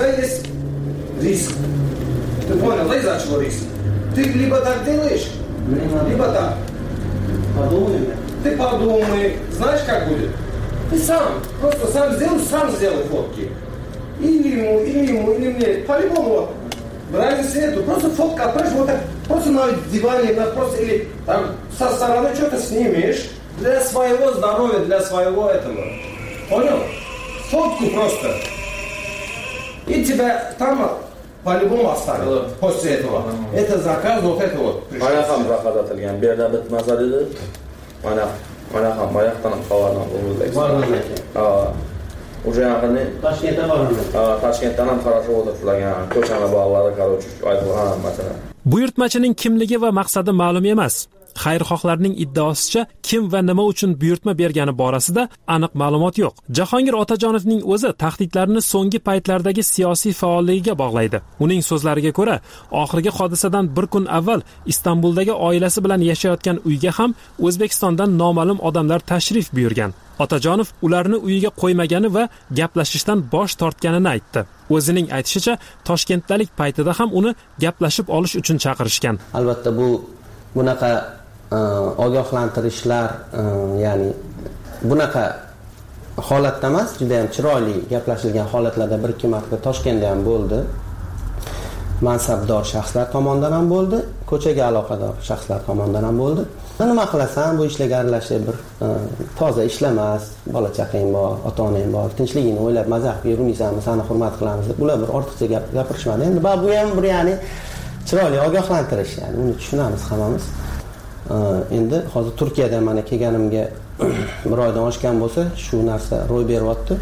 Ты понял, да, из-за чего риск? Ты либо так делаешь, либо так. Подумай. Ты подумай. Знаешь, как будет? Ты сам. Просто сам сделай фотки. Или или мне. По-любому. Разницы нету. Просто фотка отправишь вот так. Просто на диване, просто или там со стороны что-то снимешь. Для своего здоровья, для своего этого. Понял? Фотку просто. И тебя там по-любому оставил после этого. Это заказ, вот это вот. Mana ham zakaz atilgan. Bu yerda bitmasa dedi. Mana ham oyoqdan xabarlar bo'ldi. Ha. Уже yaqinni Toshkentda boramiz. Ha, Toshkentdan ham qarashib o'tiribdilar. Ko'chani bog'lari, короче, aytilgan masalan. Buyurtmachining kimligi va maqsadi ma'lum emas. Xayrixohlarning iddaosicha kim va nima uchun buyurtma bergani borasida aniq ma'lumot yo'q. Jahongir Otajonovning o'zi tahdidlarni so'nggi paytlardagi siyosiy faolligiga bog'laydi. Uning so'zlariga ko'ra, oxirgi hodisadan bir kun avval Istanbuldagi oilasi bilan yashayotgan uyga ham O'zbekistondan noma'lum odamlar tashrif buyurgan. Otajonov ularni uyiga qo'ymagani va gaplashishdan bosh tortganini aytdi. O'zining aytishicha, Toshkentdalik paytida ham uni gaplashib olish uchun chaqirishgan. Albatta bunaqa ogohlantirishlar, ya'ni bunaqa holatda emas, juda ham chiroyli gaplashilgan holatlarda 1-2 marta Toshkentda ham bo'ldi. Mansabdor shaxslar tomonidan ham bo'ldi, ko'chaga aloqador shaxslar tomonidan ham bo'ldi. Nima qilasan, bu ishlarga aralashib bir toza ishlamas, bola chaqang bor, ota-onang bor, tinchligingni o'ylab mazax yurmaysanmi, seni hurmat qilamiz deb ular bir ortiqcha gapirishmadi. Endi bu ham bir ya'ni chiroyli ogohlantirish, ya'ni uni tushunamiz hammamiz. Endi hozir Turkiyadan mana kelganimga bir oydan oshgan bo'lsa, shu narsa ro'y beryapti.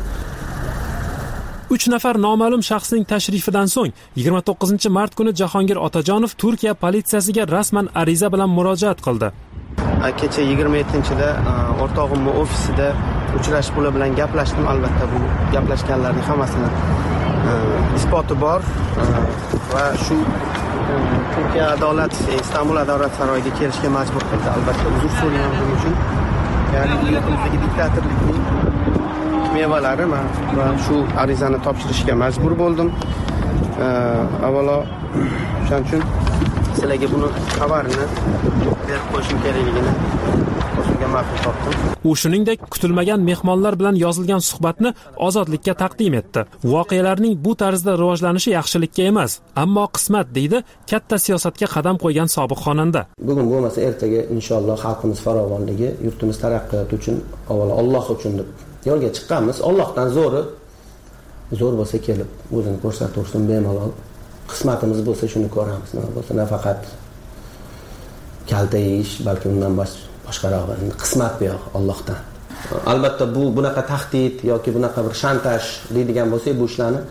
3 nafar noma'lum shaxsning tashrifidan so'ng 29-mart kuni Jahongir Otajonov Turkiya politsiyasiga rasman ariza bilan murojaat qildi. Kecha 27-da o'rtog'imning ofisida uchrashib ular bilan gaplashdim. Albatta bu gaplashganlarning hammasini isboti bor va shu Turkiya adolat, Istanbul adolat saroyiga kelishga majbur qildi. Albatta uzr so'rayman uchun. Ya'ni yurtimizdagi diktatorlikning mevalari va shu arizani topshirishga majbur bo'ldim. Avvalo shuning uchun sizlarga buni xabarini berib qo'yishim kerakligini o'zimga ma'qul topdim. U shuningdek kutilmagan mehmonlar bilan yozilgan suhbatni Ozodlikka taqdim etdi. Voqealarning bu tarzda rivojlanishi yaxshilikka emas, ammo qismat deydi katta siyosatga qadam qo'ygan sobiq xonanda. Bugun bo'lmasa ertaga inshaalloh xalqimiz farovonligi, yurtimiz taraqqiyoti uchun avvalo Alloh uchun deb yo'lga chiqqanmiz. Allohdan zo'r bo'lsa kelib o'zini ko'rsataversin bemalol. Qismatimiz bo'lsa shuni ko'ramiz. Nima bo'lsa nafaqat kalta yeyish, balki undan boshqaroq qismat bu yo'q Allohdan. Albatta bunaqa tahdid yoki bunaqa bir shantaj deydigan bo'lsak, bu ishlarni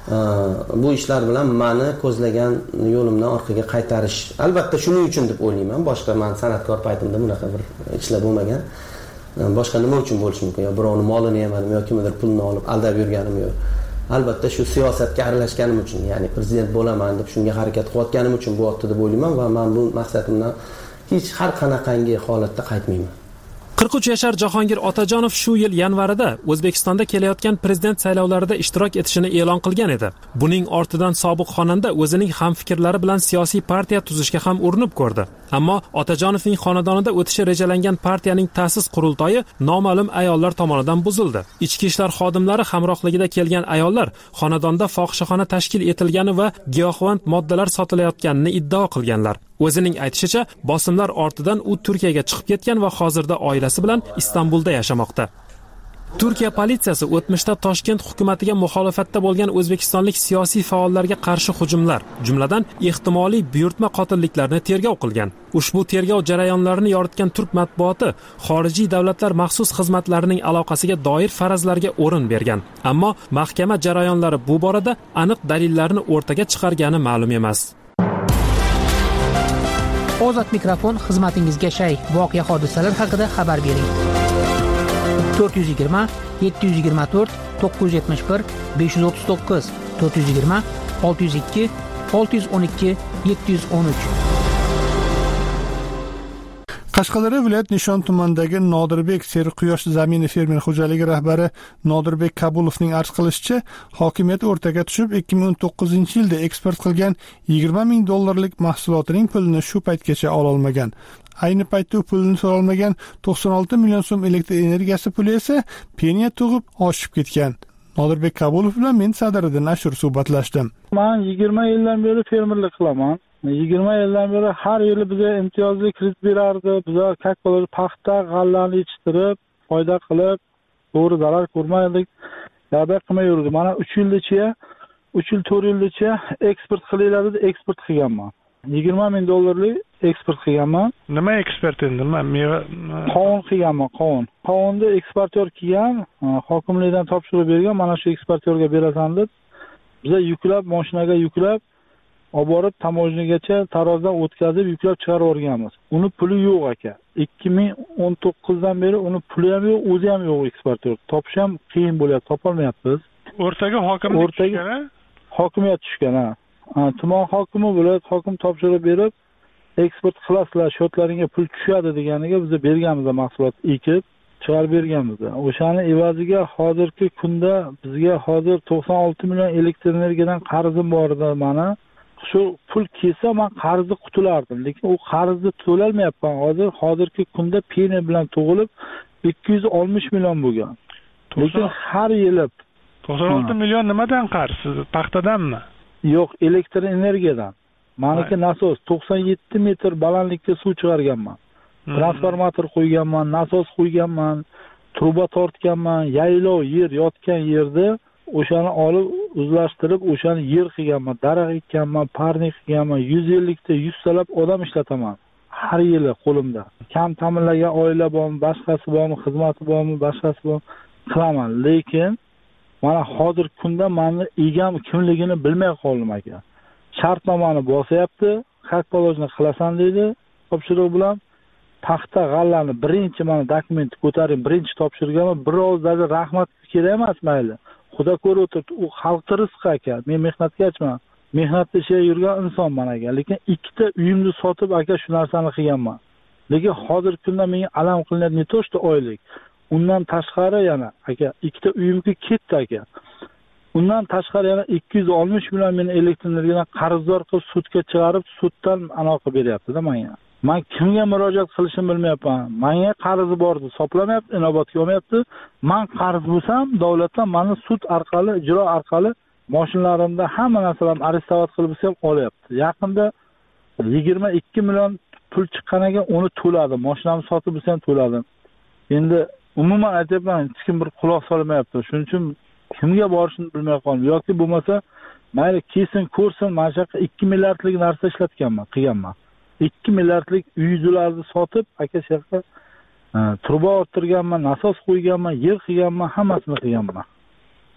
bu ishlar bilan meni ko'zlagan yo'limdan orqaga qaytarish. Albatta shuning uchun deb o'ylayman. Boshqa men san'atkor paytimda bunaqa bir ishlar bo'lmagan. Boshqa nima uchun bo'lishi mumkin? Yo birovning molini yemadim yoki kimdir pulni olib aldab yurganim yo'q. Albatta shu siyosatga aralashganim uchun, ya'ni prezident bo'laman deb shunga harakat qilayotganim uchun bu otdi deb o'ylayman va men bu maqsadimdan hech har qanaqangi holatda qaytmayman. 43 yashar Jahongir Otajonov shu yil yanvarida O'zbekistonda kelayotgan prezident saylovlarida ishtirok etishini e'lon qilgan edi. Buning ortidan sobiq xonanda o'zining hamfikrlari bilan siyosiy partiya tuzishga ham urinib ko'rdi. Ammo Otajonovning xonadonida o'tishi rejalangan partiyaning ta'sis qurultoyi noma'lum ayollar tomonidan buzildi. Ichki ishlar xodimlari hamrohligida kelgan ayollar xonadonda fohishaxona tashkil etilgani va giyohvand moddalar sotilayotganini iddao qilganlar. O'zining aytishicha, bosimlar ortidan u Turkiyaga chiqib ketgan va hozirda oilasi bilan Istanbulda yashamoqda. Turkiya politsiyasi o'tmishda Toshkent hukumatiga muxolifatda bo'lgan o'zbekistonlik siyosiy faollarga qarshi hujumlar, jumladan ehtimoliy buyurtma qotilliklarni tergov qilgan. Ushbu tergov jarayonlarini yoritgan turk matbuoti xorijiy davlatlar maxsus xizmatlarining aloqasiga doir farazlarga o'rin bergan. Ammo mahkama jarayonlari bu borada aniq dalillarni o'rtaga chiqargani ma'lum emas. Ozod mikrofon xizmatingizga shay. Voqea hodisalar haqida xabar bering. 420 724 971 539 420 602 612 713. Qashqadaryo viloyat Nishon tumanidagi Nodirbek Serquyosh zamini fermer xo'jaligi rahbari Nodirbek Kabulovning arz qilishicha, hokimiyat o'rtaga tushib 2019-yilda eksport qilgan $20,000 mahsulotining pulini shu paytgacha ola olmagan. Ayni paytda u pulni so'ralmagan 96 million so'm elektr energiyasi puli esa penya tug'ib oshib ketgan. Nodirbek Kabulov bilan men Sadiriddin Ashur suhbatlashdim. Men 20 yildan beri fermerlik qilaman. 20 yildan beri har yili bizga imtiyozli kredit berardi. Bizlar kakkalar paxta, g'allani yetishtirib, foyda qilib, to'g'ri zarar ko'rmaydik. Yarda qilmay yurdi. Mana 3 yilgacha, 3 yil 4 yilgacha eksport qilinglar deb eksport qilganman. $20,000 eksport qilganman. Nima eksport endi? Meva qovun qilganman, qovun. Qovunni eksportyor kelgan, hokimlikdan topshiriq bergan, mana shu eksportyorga berasan deb biz yuklab, mashinaga yuklab olib borib tamojnigacha tarozdan o'tkazib yuklab chiqarib o'rganmiz. Uni puli yo'q aka. 2019dan beri uni puli ham yo'q, o'zi ham yo'q eksportyor. Topish ham qiyin bo'lyapti, topolmayapmiz. O'rtaga hokimlik tushgan, hokimiyat tushgan, ha. Tuman hokimi, viloyat hokim topshiriq berib, eksport qilasizlar, shotlaringga pul tushadi deganiga biz berganmiz mahsulot ekib, chiqarib berganmiz. O'shani evaziga hozirgi kunda bizga hozir 96 million elektr energiyadan qarzim bor edi mana. Shu pul kelsa men qarzni qutulardim, lekin u qarzni to'lolmayapman. Hozirgi kunda penya bilan tug'ilib 260 million bo'lgan. Lekin har yili 96 million nimadan qarz? Paxtadanmi? Yo'q, elektr energiyadan. Meniki nasos 97 metr balandlikka suv chiqarganman. Transformator qo'yganman, nasos qo'yganman, truba tortganman, yaylov yer yotgan yerda o'shani olib o'zlashtirib, o'shani yer qilganman, daraxt ekkanman, parnik qilganman, 150 ta 100 talab odam ishlataman. Har yili qo'limda. Kam ta'minlagan oila bormi, boshqasi bormi, xizmati bormi, boshqasi bormi qilaman. Lekin mana hozir kunda meni egam kimligini bilmay qoldim aka. Shartnomani bosyapti, haq polojni qilasan dedi, topshiriq bilan paxta g'allani birinchi mana dokument ko'taring, birinchi topshirganman, birozdagi rahmat kerak emas mayli. Xudo ko'rib o'tiribdi, u xalqning rizqi aka. Men mehnatkachman. Mehnatda ishlab yurgan insonman aka. Lekin ikkita uyimni sotib aka shu narsani qilganman. Lekin hozir kunda menga alam qilinadi ne to, что oylik. Undan tashqari yana aka ikkita uyimga ketdi aka. Undan tashqari yana 260 million meni elektr energiyadan qarzdor qilib sudga chiqarib, suddan aloqa beryapti-da menga. Men kimga murojaat qilishimni bilmayapman. Menga qarzi bor edi, soplamayapti, inobatga olmayapti. Men qarz bo'lsam, davlatdan meni sud orqali, ijro orqali mashinalarimda hamma narsalarimni arestovat qilib ham olyapti. Yaqinda 22 million pul chiqqaniga uni to'ladim. Mashinamni sotib ham to'ladim. Endi umuman aytyapman, hech kim bir quloq solmayapti. Shuning uchun kimga borishni bilmay qoldim. Yoki bo'lmasa, mayli kelsin, ko'rsin, mana shu 2 milliardlik narsa ishlatganman, qilganman. 2 milliardlik uylarni sotib, aka shaqqa truba orttirganman, nasos qo'yganman, yer qilganman, hammasini qilganman.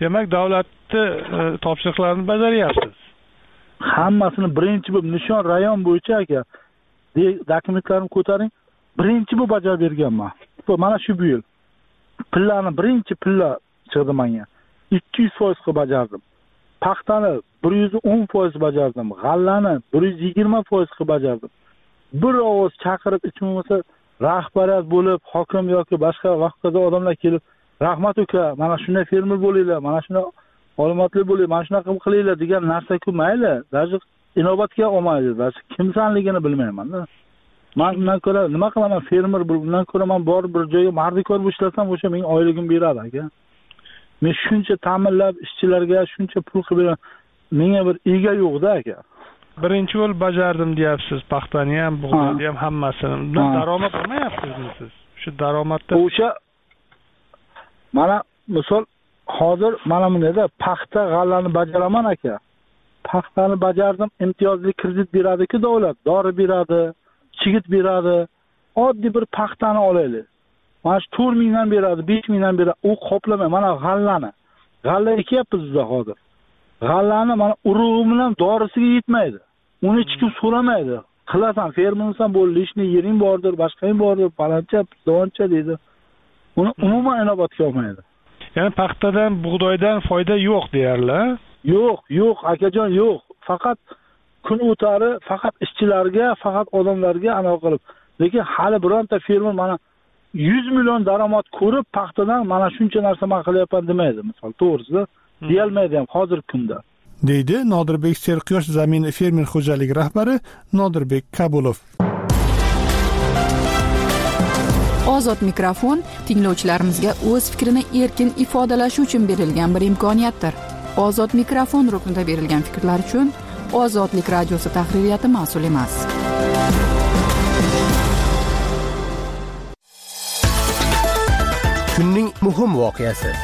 Demak, davlatni topshiriqlarini bajaryapsiz. Hammasini birinchi bo'lib nishon rayon bo'yicha aka dokumentlarni ko'taring, birinchi bo'lib bajarib berganman. Mana shu bu yil pillani birinchi pilla chiqdi menga. 200% qilib bajardim. Paxtani 110% bajardim. G'allani 120% qilib bajardim. Bir ovoz chaqirib hech bo'lmasa rahbariyat bo'lib, hokim yoki boshqa vaqtda odamlar kelib, rahmat uka, mana shunday fermer bo'linglar, mana shunday ma'lumotli bo'ling, mana shunaqa qilinglar degan narsa-ku mayli, даже inobatga olmaydi. Даже kimsanligini bilmayman-da. Men undan ko'ra nima qilaman, fermer bo'lib, undan ko'ra men bor bir joyga mardikor bo'lib ishlasam, o'sha menga oyligim beradi aka. Men shuncha ta'minlab ishchilarga shuncha pul qilib beraman. Menga bir ega yo'q-da aka. Birinchi yo'l bajardim deyapsiz, paxtani ham, bug'doyni ham hammasini. Bundan daromad olmayapsizmi siz? Shu daromadda o'sha mana misol hozir mana bunda paxta g'allani bajaraman aka. Paxtani bajardim, imtiyozli kredit beradi-ku davlat, dori beradi, chigit beradi. Oddiy bir paxtani olaylik. Mana shu 4 mingdan beradi, 5 mingdan beradi. U qoplamay, mana g'allani. G'alla ekyapmiz bizda hozir. G'allani mana urug'i bilan dorisiga yetmaydi. Uni hech kim so'ramaydi. Qilasan, fermersan bo'ldi, ishni yering bordir, boshqang bordir, palancha, doncha deydi. Uni umuman inobatga olmaydi. Ya'ni paxtadan, bug'doydan foyda yo'q deyarli. Yo'q, akajon, yo'q. Faqat kun o'tari, faqat ishchilarga, faqat odamlarga anaqa qilib. Lekin hali bironta fermer mana 100 million daromad ko'rib, paxtadan mana shuncha narsa men qilyapman demaydi, misol, to'g'risi. Deyolmaydi ham hozirgi kunda. Deydi Nodirbek Serquyosh zamin fermer xo'jaligi rahbari Nodirbek Kabulov. Ozod mikrofon tinglovchilarimizga o'z fikrini erkin ifodalashi uchun berilgan bir imkoniyatdir. Ozod mikrofon ruknida berilgan fikrlar uchun Ozodlik radiosi tahririyati mas'ul emas. Kunning muhim voqeasi.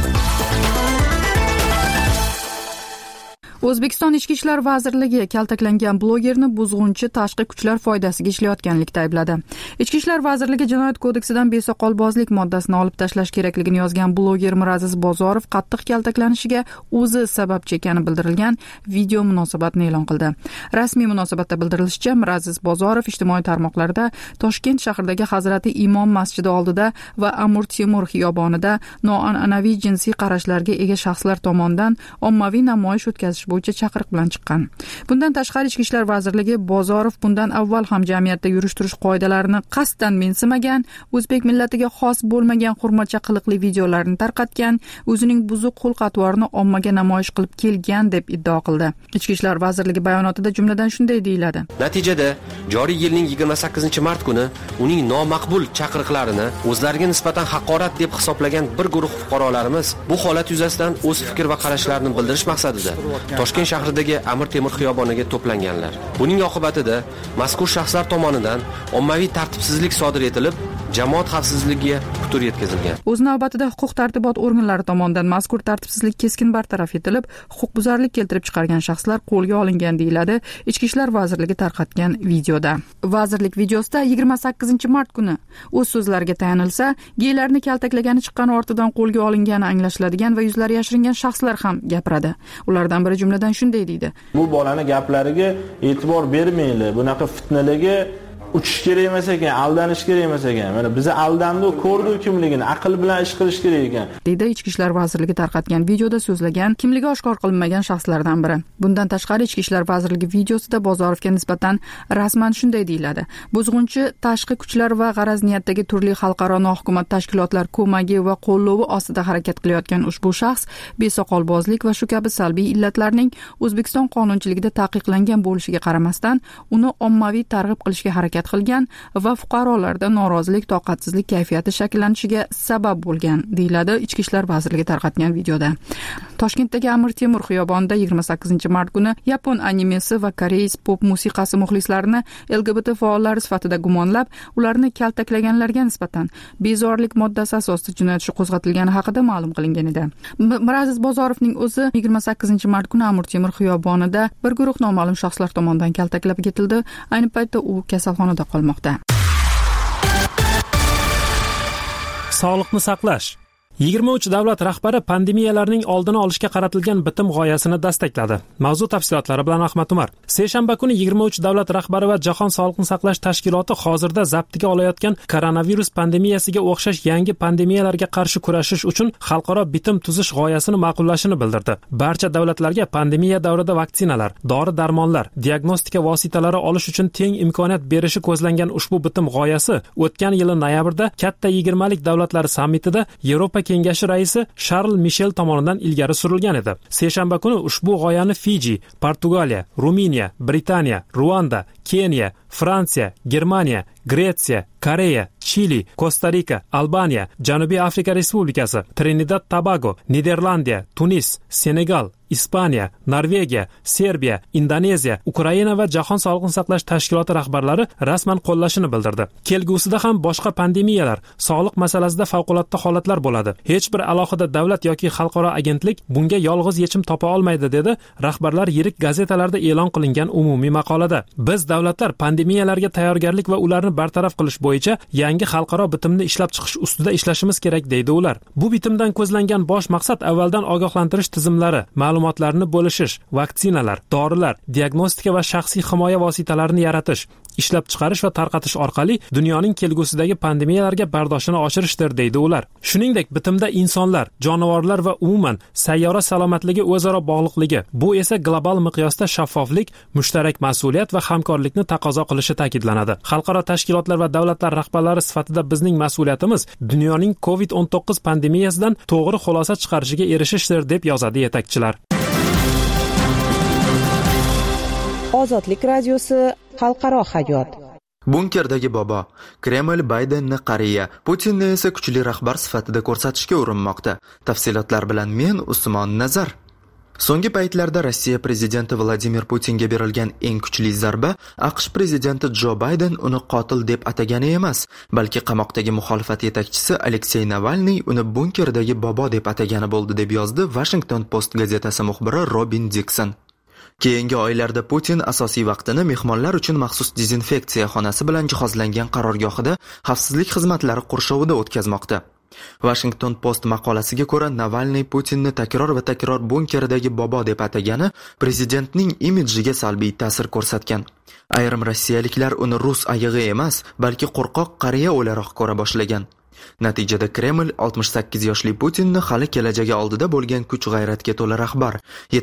O'zbekiston Ichki ishlar vazirligi kaltaklangan blogerni buzg'unchi tashqi kuchlar foydasiga ishlayotganlikda aybladi. Ichki ishlar vazirligi Jinoyat kodeksidan besoqolbozlik moddasini olib tashlash kerakligini yozgan bloger Miraziz Bozorov qattiq kaltaklanishiga o'zi sababchi ekani bildirilgan video munosabatni e'lon qildi. Rasmiy munosabatda bildirilishicha, Miraziz Bozorov ijtimoiy tarmoqlarda Toshkent shahridagi Hazrati Imom masjidi oldida va Amir Temur xiyobonida noan'anaviy jinsiy qarashlarga ega shaxslar tomonidan ommaviy namoyish o'tkazish bo'yicha chaqiriq bilan chiqqan. Bundan tashqari Ichki ishlar vazirligi Bozorov bundan avval ham jamiyatda yurish-turish qoidalarini qasddan mensimagan, o'zbek millatiga xos bo'lmagan hurmatcha qiliqli videolarni tarqatgan, o'zining buzuq xulq-atvorini ommaga namoyish qilib kelgan deb iddao qildi. Ichki ishlar vazirligi bayonotida jumladan shunday deyiladi: Natijada joriy yilning 28-mart kuni uning nomaqbul chaqiriqlarini o'zlariga nisbatan haqorat deb hisoblagan bir guruh fuqarolarimiz bu holat yuzasidan o'z fikr va qarashlarini bildirish maqsadida Toshkent shahridagi Amir Temur xiyoboniga to'planganlar. Buning oqibatida mazkur shaxslar tomonidan ommaviy tartibsizlik sodir etilib, jamoat xavfsizligiga putur yetkazilgan. O'z navbatida huquq-tartibot organlari tomonidan mazkur tartibsizlik keskin bartaraf etilib, huquqbuzarlik keltirib chiqargan shaxslar qo'lga olingan deyiladi Ichki ishlar vazirligi tarqatgan videoda. Vazirlik videosida 28-mart kuni o'z so'zlariga tayanilsa, geylarni kaltaklagani chiqqan ortidan qo'lga olingani anglashiladigan va yuzlari yashiringan shaxslar ham gapiradi. Ulardan biri jumladan shunday deydi: Bu bolani gaplariga e'tibor bermaylik. Bunaqa fitnalarga uchish kerak emas ekan, aldanish kerak emas ekan. Mana bizni aldandi, ko'rdi kimligini, aql bilan ish qilish kerak ekan. Deydi Ichki ishlar vazirligi tarqatgan videoda so'zlagan, kimligi oshkor qilinmagan shaxslardan biri. Bundan tashqari Ichki ishlar vazirligi videosida Bozorovga nisbatan rasman shunday deyiladi: Buzg'unchi tashqi kuchlar va g'araz niyatdagi turli xalqaro nohukumat tashkilotlar ko'magi va qo'llovi ostida harakat qilayotgan ushbu shaxs besoqolbozlik va shu kabi salbiy illatlarning O'zbekiston qonunchiligida taqiqlangan bo'lishiga qaramasdan, uni ommaviy targ'ib qilishga harakat qilgan va fuqarolarda norozilik, toqatsizlik kayfiyati shakllanishiga sabab bo'lgan, deyiladi Ichki ishlar vazirligi tarqatgan videoda. Toshkentdagi Amir Temur xiyobonida 28-mart kuni yapon animesi va koreys pop musiqasi muxlislarini LGBT faollari sifatida gumonlab, ularni kaltaklaganlarga nisbatan bezorilik moddasi asosida jinoyat ishi qo'zg'atilgani haqida ma'lum qilingan edi. Miraziz Bozorovning o'zi 28-mart kuni Amir Temur xiyobonida bir guruh noma'lum shaxslar tomonidan kaltaklab ketildi. Ayni paytda u kasalxonada qolmoqda. Sog'liqni saqlash. 23 davlat rahbari pandemiyalarning oldini olishga qaratilgan bitim g'oyasini destakladi. Mavzu tafsilotlari bilan Ahmad Umar. Seshanba kuni 23 davlat rahbari va Jahon sog'liqni saqlash tashkiloti hozirda zabtiga olayotgan koronavirus pandemiyasiga o'xshash yangi pandemiyalarga qarshi kurashish uchun xalqaro bitim tuzish g'oyasini ma'qullashini bildirdi. Barcha davlatlarga pandemiya davrida vaksinalar, dori-darmonlar, diagnostika vositalari olish uchun teng imkoniyat berishi ko'zlangan ushbu bitim g'oyasi o'tgan yili noyabrda katta 20lik davlatlar sammitida Yevropa Kengashi raisi Charles Michel tomonidan ilgari surilgan edi. Seshanba kuni ushbu g'oyani Fiji, Portugaliya, Ruminiya, Britaniya, Ruanda, Keniya, Fransiya, Germaniya, Gretsiya, Koreya, Chili, Kosta-Rika, Albaniya, Janubiy Afrika Respublikasi, Trinidad Tobago, Niderlandiya, Tunis, Senegal, Ispaniya, Norvegiya, Serbiya, Indoneziya, Ukraina va Jahon sog'liqni saqlash tashkiloti rahbarlari rasman qo'llashini bildirdi. Kelgusida ham boshqa pandemiyalar, sog'liq masalasida favqulodda holatlar bo'ladi. Hech bir alohida davlat yoki xalqaro agentlik bunga yolg'iz yechim topa olmaydi, dedi rahbarlar yirik gazetalarda e'lon qilingan umumiy maqolada. Biz davlatlar pandemiyalarga tayyorgarlik va ularni bartaraf qilish bo'yicha yangi xalqaro bitimni ishlab chiqish ustida ishlashimiz kerak, deydi ular. Bu bitimdan ko'zlangan bosh maqsad avvaldan ogohlantirish tizimlari, ma'lumotlarni bo'lishish, vaksinalar, dorilar, diagnostika va shaxsiy himoya vositalarini yaratish, ishlab chiqarish va tarqatish orqali dunyoning kelgusidagi pandemiyalarga bardoshini oshirishdir, deydi ular. Shuningdek, bitimda insonlar, jonivorlar va umuman sayyora salomatligi o'zaro bog'liqligi, bu esa global miqyosda shaffoflik, mushtarak mas'uliyat va hamkorlikni taqozo qilishi ta'kidlanadi. Xalqaro tashkilotlar va davlatlar rahbarlari sifatida bizning mas'uliyatimiz dunyoning COVID-19 pandemiyasidan to'g'ri xulosa chiqarishiga erishishdir, deb yozadi yetakchilar. Ozodlik radiosi xalqaro hayot. Bunkerdagi bobo Kreml Baydenni qariya, Putinni esa kuchli rahbar sifatida ko'rsatishga urinmoqda. Tafsilotlar bilan men Usmon Nazar. So'nggi paytlarda Rossiya prezidenti Vladimir Putinga berilgan eng kuchli zarba AQSh prezidenti Jo Bayden uni qotil deb atagani emas, balki qamoqdagi muxolifat yetakchisi Aleksey Navalniy uni bunkerdagi bobo deb atagani bo'ldi, deb yozdi Washington Post gazetasi muxbiri Robin Dixon. Keyingi oylarda Putin asosiy vaqtini mehmonlar uchun maxsus dezinfeksiya xonasi bilan jihozlangan qarorgohida xavfsizlik xizmatlari qurshovida o'tkazmoqda. Washington Post maqolasiga ko'ra, Navalniy Putinni takror va takror bunkerdagi bobo deb atagani prezidentning imidjiga salbiy ta'sir ko'rsatgan. Ayrim rossiyaliklar uni rus ayig'i emas, balki qo'rqoq qariya o'laroq ko'ra boshlagan. Natijada Kreml 68 yoshli Putinni hali kelajagi oldida bo'lgan kuch-g'ayratga to'la rahbar,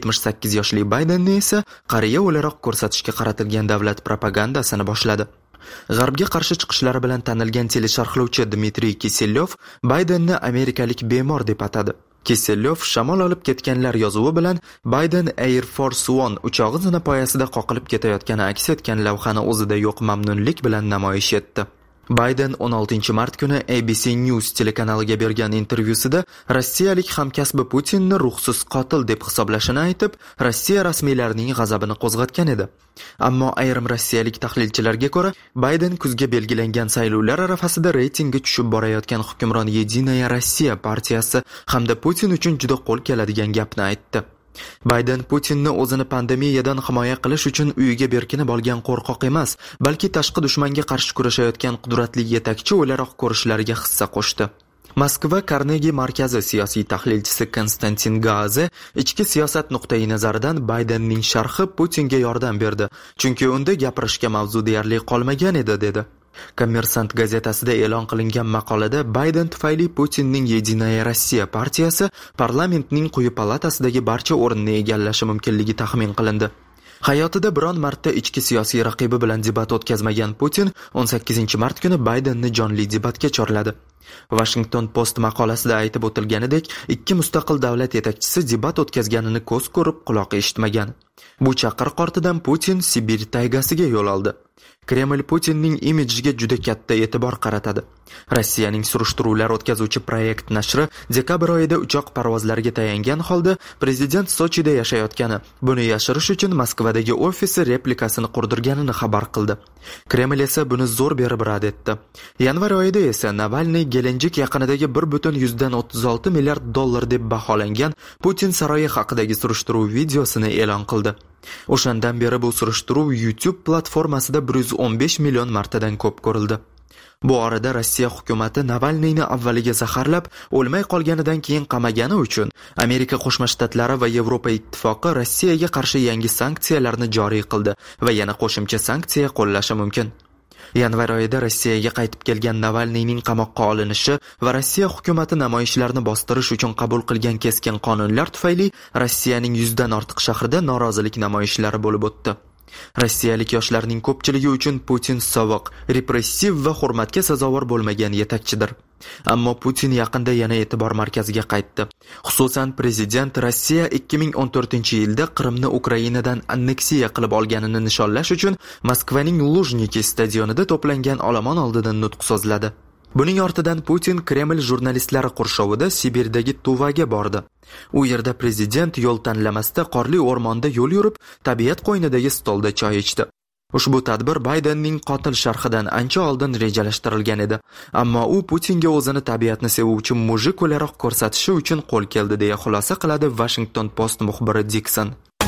78 yoshli Baydenni esa qariya o'laroq ko'rsatishga qaratilgan davlat propagandasini boshladi. G'arbga qarshi chiqishlari bilan tanilgan telesharhlovchi Dmitriy Kiselyov Baydenni amerikalik bemor deb atadi. Kiselyov shamol olib ketganlar yozuvi bilan Bayden Air Force One uchog'i zinapoyasida qoqilib ketayotgani aks etgan lavhani o'zida yo'q mamnunlik bilan namoyish etdi. Bayden 16 mart kuni ABC News telekanaliga bergan intervyusida rossiyalik hamkasbi Putinni ruhsiz qotil deb hisoblashini aytib, Rossiya rasmiylarining g'azabini qo'zg'atgan edi. Ammo ayrim rossiyalik tahlilchilarga ko'ra, Bayden kuzga belgilangan saylovlar arafasida reytingi tushib borayotgan hukmron Yedinaya Rossiya partiyasi hamda Putin uchun juda qo'l keladigan gapni aytdi. Bayden Putinni o'zini pandemiyadan himoya qilish uchun uyiga berkinib olgan qo'rqoq emas, balki tashqi dushmanga qarshi kurashayotgan qudratli yetakchi o'laroq ko'rishlariga hissa qo'shdi. Moskva Carnegie markazi siyosiy tahlilchisi Konstantin Gaze ichki siyosat nuqtai nazaridan Baydenning sharhi Putinga yordam berdi, chunki unda gapirishga mavzu deyarli qolmagan edi, dedi. Kommersant gazetasida e'lon qilingan maqolada Bayden tufayli Putinning Yedinaya Rossiya partiyasi parlamentning quyi palatasidagi barcha o'rinni egallashi mumkinligi taxmin qilindi. Hayotida biron marta ichki siyosiy raqibi bilan debat o'tkazmagan Putin 18 mart kuni Baydenni jonli debatga chorladi. Washington Post maqolasida aytib o'tilganidek, ikki mustaqil davlat yetakchisi debat o'tkazganini ko'z ko'rib, quloq eshitmagan. Bu chaqiriq ortidan Putin Sibir taygasiga yo'l oldi. Kreml Putinning imidjiga juda katta e'tibor qaratadi. Rossiyaning surishtiruvlar o'tkazuvchi proyekt nashri dekabr oyida uchoq parvozlariga tayangan holda prezident Sochida yashayotgani, buni yashirish uchun Moskvadagi ofisi replikasini qurdirganini xabar qildi. Kreml esa buni zo'r berib rad etdi. Yanvar oyida esa Navalniy Gelenjik yaqinidagi 1,36 milliard dollar deb baholangan Putin saroyi haqidagi surishtiruv videosini e'lon qildi. O'shandan beri bu surishtiruv YouTube platformasida 115 million martadan ko'p ko'rildi. Bu orada Rossiya hukumati Navalniyni avvaliga zaharlab, o'lmay qolganidan keyin qamagani uchun Amerika Qo'shma Shtatlari va Yevropa Ittifoqi Rossiyaga qarshi yangi sanksiyalarni joriy qildi va yana qo'shimcha sanksiya qo'llashi mumkin. Yanvar oyida Rossiyaga qaytib kelgan Navalniyning qamoqqa olinishi va Rossiya hukumati namoyishlarni bostirish uchun qabul qilgan keskin qonunlar tufayli Rossiyaning 100 dan ortiq shahrida norozilik namoyishlari bo'lib o'tdi. Rossiyalik yoshlarning ko'pchiligi uchun Putin sovuq, repressiv va hurmatga sazovor bo'lmagan yetakchidir. Ammo Putin yaqinda yana e'tibor markaziga qaytdi. Xususan, prezident Rossiya 2014-yilda Qrimni Ukrainadan anneksiya qilib olganini nishonlash uchun Moskvaning Lujniki stadionida to'plangan olomon oldidan nutq so'zladi. Buning ortidan Putin Kreml jurnalistlari qurshovida Sibirdagi Tuvaga bordi. U yerda prezident yo'l tanlamasda qorli o'rmonda yo'l yurib, tabiat qo'ynidagi stolda choy ichdi. Ushbu tadbir Baydenning qotil sharhidan ancha oldin rejalashtirilgan edi. Ammo u Putinga o'zini tabiatni sevuvchi mujik o'laroq ko'rsatishi uchun qo'l keldi, deya xulosa qiladi Washington Post muxbiri Dixon.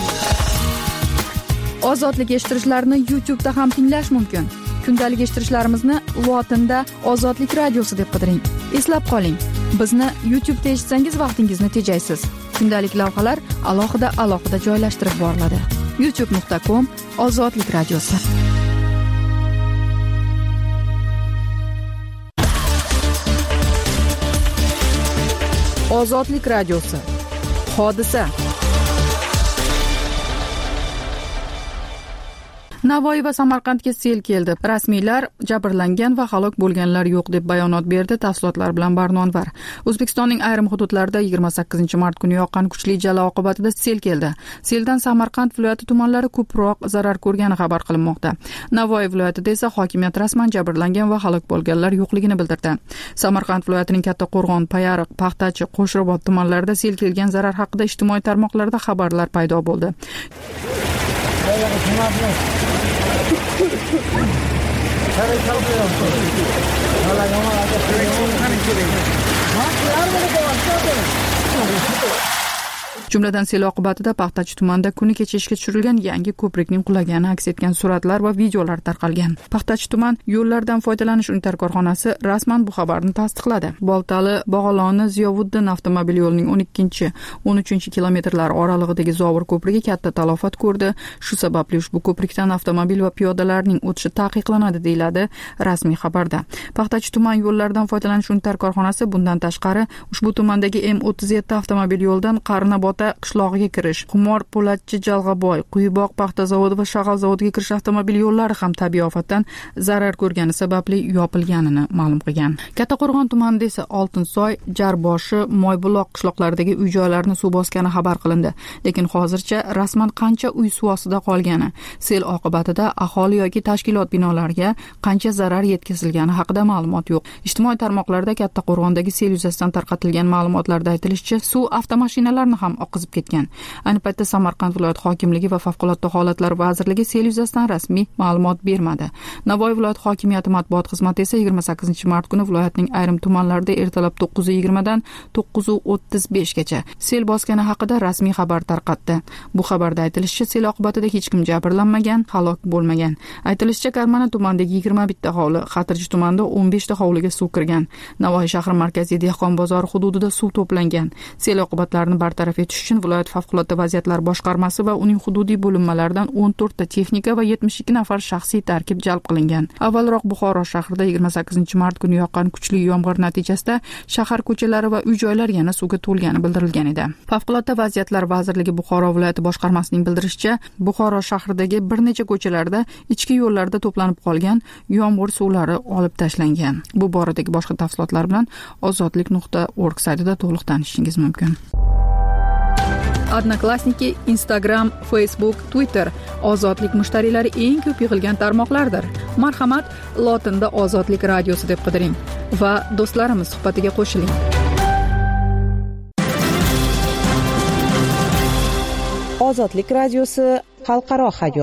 Ozodlik eshittirishlarni YouTube'da ham tinglash mumkin. Kundalik eshittirishlarimizni lotinda Ozodlik radiosi deb qidiring. Eslab qoling, bizni YouTube'da eshitsangiz vaqtingizni tejaysiz. Kundalik lavhalar alohida joylashtirib boriladi. youtube.com Ozodlik radiosi. Ozodlik radiosi. Hodisa. Navoiy va Samarqandga sel keldi. Rasmiylar jabrlangan va halok bo'lganlar yo'q deb bayonot berdi. Tafsilotlar bilan Barnonvar. O'zbekistonning ayrim hududlarida 28-mart kuni yoqqan kuchli jala oqibatida sel keldi. Seldan Samarqand viloyati tumanlari ko'proq zarar ko'rgani xabar qilinmoqda. Navoiy viloyatida esa hokimiyat rasman jabrlangan va halok bo'lganlar yo'qligini bildirdi. Samarqand viloyatining Kattaqo'rg'on, Payariq, Paxtachi, Qo'shrobod tumanlarida sel kelgan zarar haqida ijtimoiy tarmoqlarda xabarlar paydo bo'ldi. Jumladan sel oqibatida Paxtachi tumanida kuni kecha ishga tushirilgan yangi ko'prikning qulagani aks etgan suratlar va videolar tarqalgan. Paxtachi tuman yo'llardan foydalanish unitar korxonasi rasman bu xabarni tasdiqladi. Boltali Bog'oloni Ziyovuddin avtomobil yo'lining 12-13 kilometrlari oralig'idagi Zovur ko'prigi katta talafot ko'rdi. Shu sababli ushbu ko'prikdan avtomobil va piyodalarning o'tishi taqiqlanadi, deyiladi rasmiy xabarda. Paxtachi tuman yo'llardan foydalanish unitar korxonasi bundan tashqari ushbu tumandagi M37 avtomobil yo'ldan Qarnabot qishlog'iga kirish, Qumor, Po'latchi, Jalg'aboy, Quyiboq paxta zavodi va Shag'al zavodiga kirish avtomobil yo'llari ham tabiiy ofatdan zarar ko'rgani sababli yopilganini ma'lum qilgan. Kattaqo'rg'on tumanida esa Oltinsoy, Jarboshi, Moybuloq qishloqlaridagi uy-joylarni suv bosgani xabar qilindi. Lekin hozircha rasman qancha uy suv ostida qolgani, sel oqibatida aholi yoki tashkilot binolariga qancha zarar yetkazilgani haqida ma'lumot yo'q. Ijtimoiy tarmoqlarda Kattaqo'rg'ondagi sel yuzasidan tarqatilgan ma'lumotlarda aytilishicha, suv avtomashinalarni ham oqizib ketgan. Ayni paytda Samarqand viloyat hokimligi va favqulodda holatlar vazirligi sel yuzasidan rasmiy ma'lumot bermadi. Navoiy viloyat hokimiyati matbuot xizmati esa 28-mart kuni viloyatning ayrim tumanlarida ertalab 9:20 dan 9:35 gacha sel bosgani haqida rasmiy xabar tarqatdi. Bu xabarda aytilishicha, sel oqibatida hech kim jabrlanmagan, halok bo'lmagan. Aytilishicha, Karmana tumanidagi 21 ta hovli, Xatirchi tumanida 15 ta hovliga suv kirgan. Navoiy shahri markaziy dehqon bozori hududida suv to'plangan. Sel oqibatlarini bartaraf etish uchun viloyat favqulodda vaziyatlar boshqarmasi va uning hududiy bo'linmalaridan 14 ta texnika va 72 nafar shaxsiy tarkib jalb qilingan. Avvalroq Buxoro shahrida 28-mart kuni yoqqan kuchli yomg'ir natijasida shahar ko'chalari va uy-joylar yana suvga to'lgani bildirilgan edi. Favqulodda vaziyatlar vazirligi Buxoro viloyati boshqarmasining bildirishicha, Buxoro shahridagi bir necha ko'chalarda ichki yo'llarda to'planib qolgan yomg'ir suvlari olib tashlangan. Bu boradagi boshqa tafsilotlar bilan ozodlik.org saytida to'liq tanishishingiz mumkin. Odnoklassniki, Instagram, Facebook, Twitter ozodlik mushtariylari eng ko'p yig'ilgan tarmoqlardir. Marhamat, lotinda Ozodlik radiosi deb qidiring va do'stlarimiz suhbatiga qo'shiling. Ozodlik radiosi xalqaro hayot.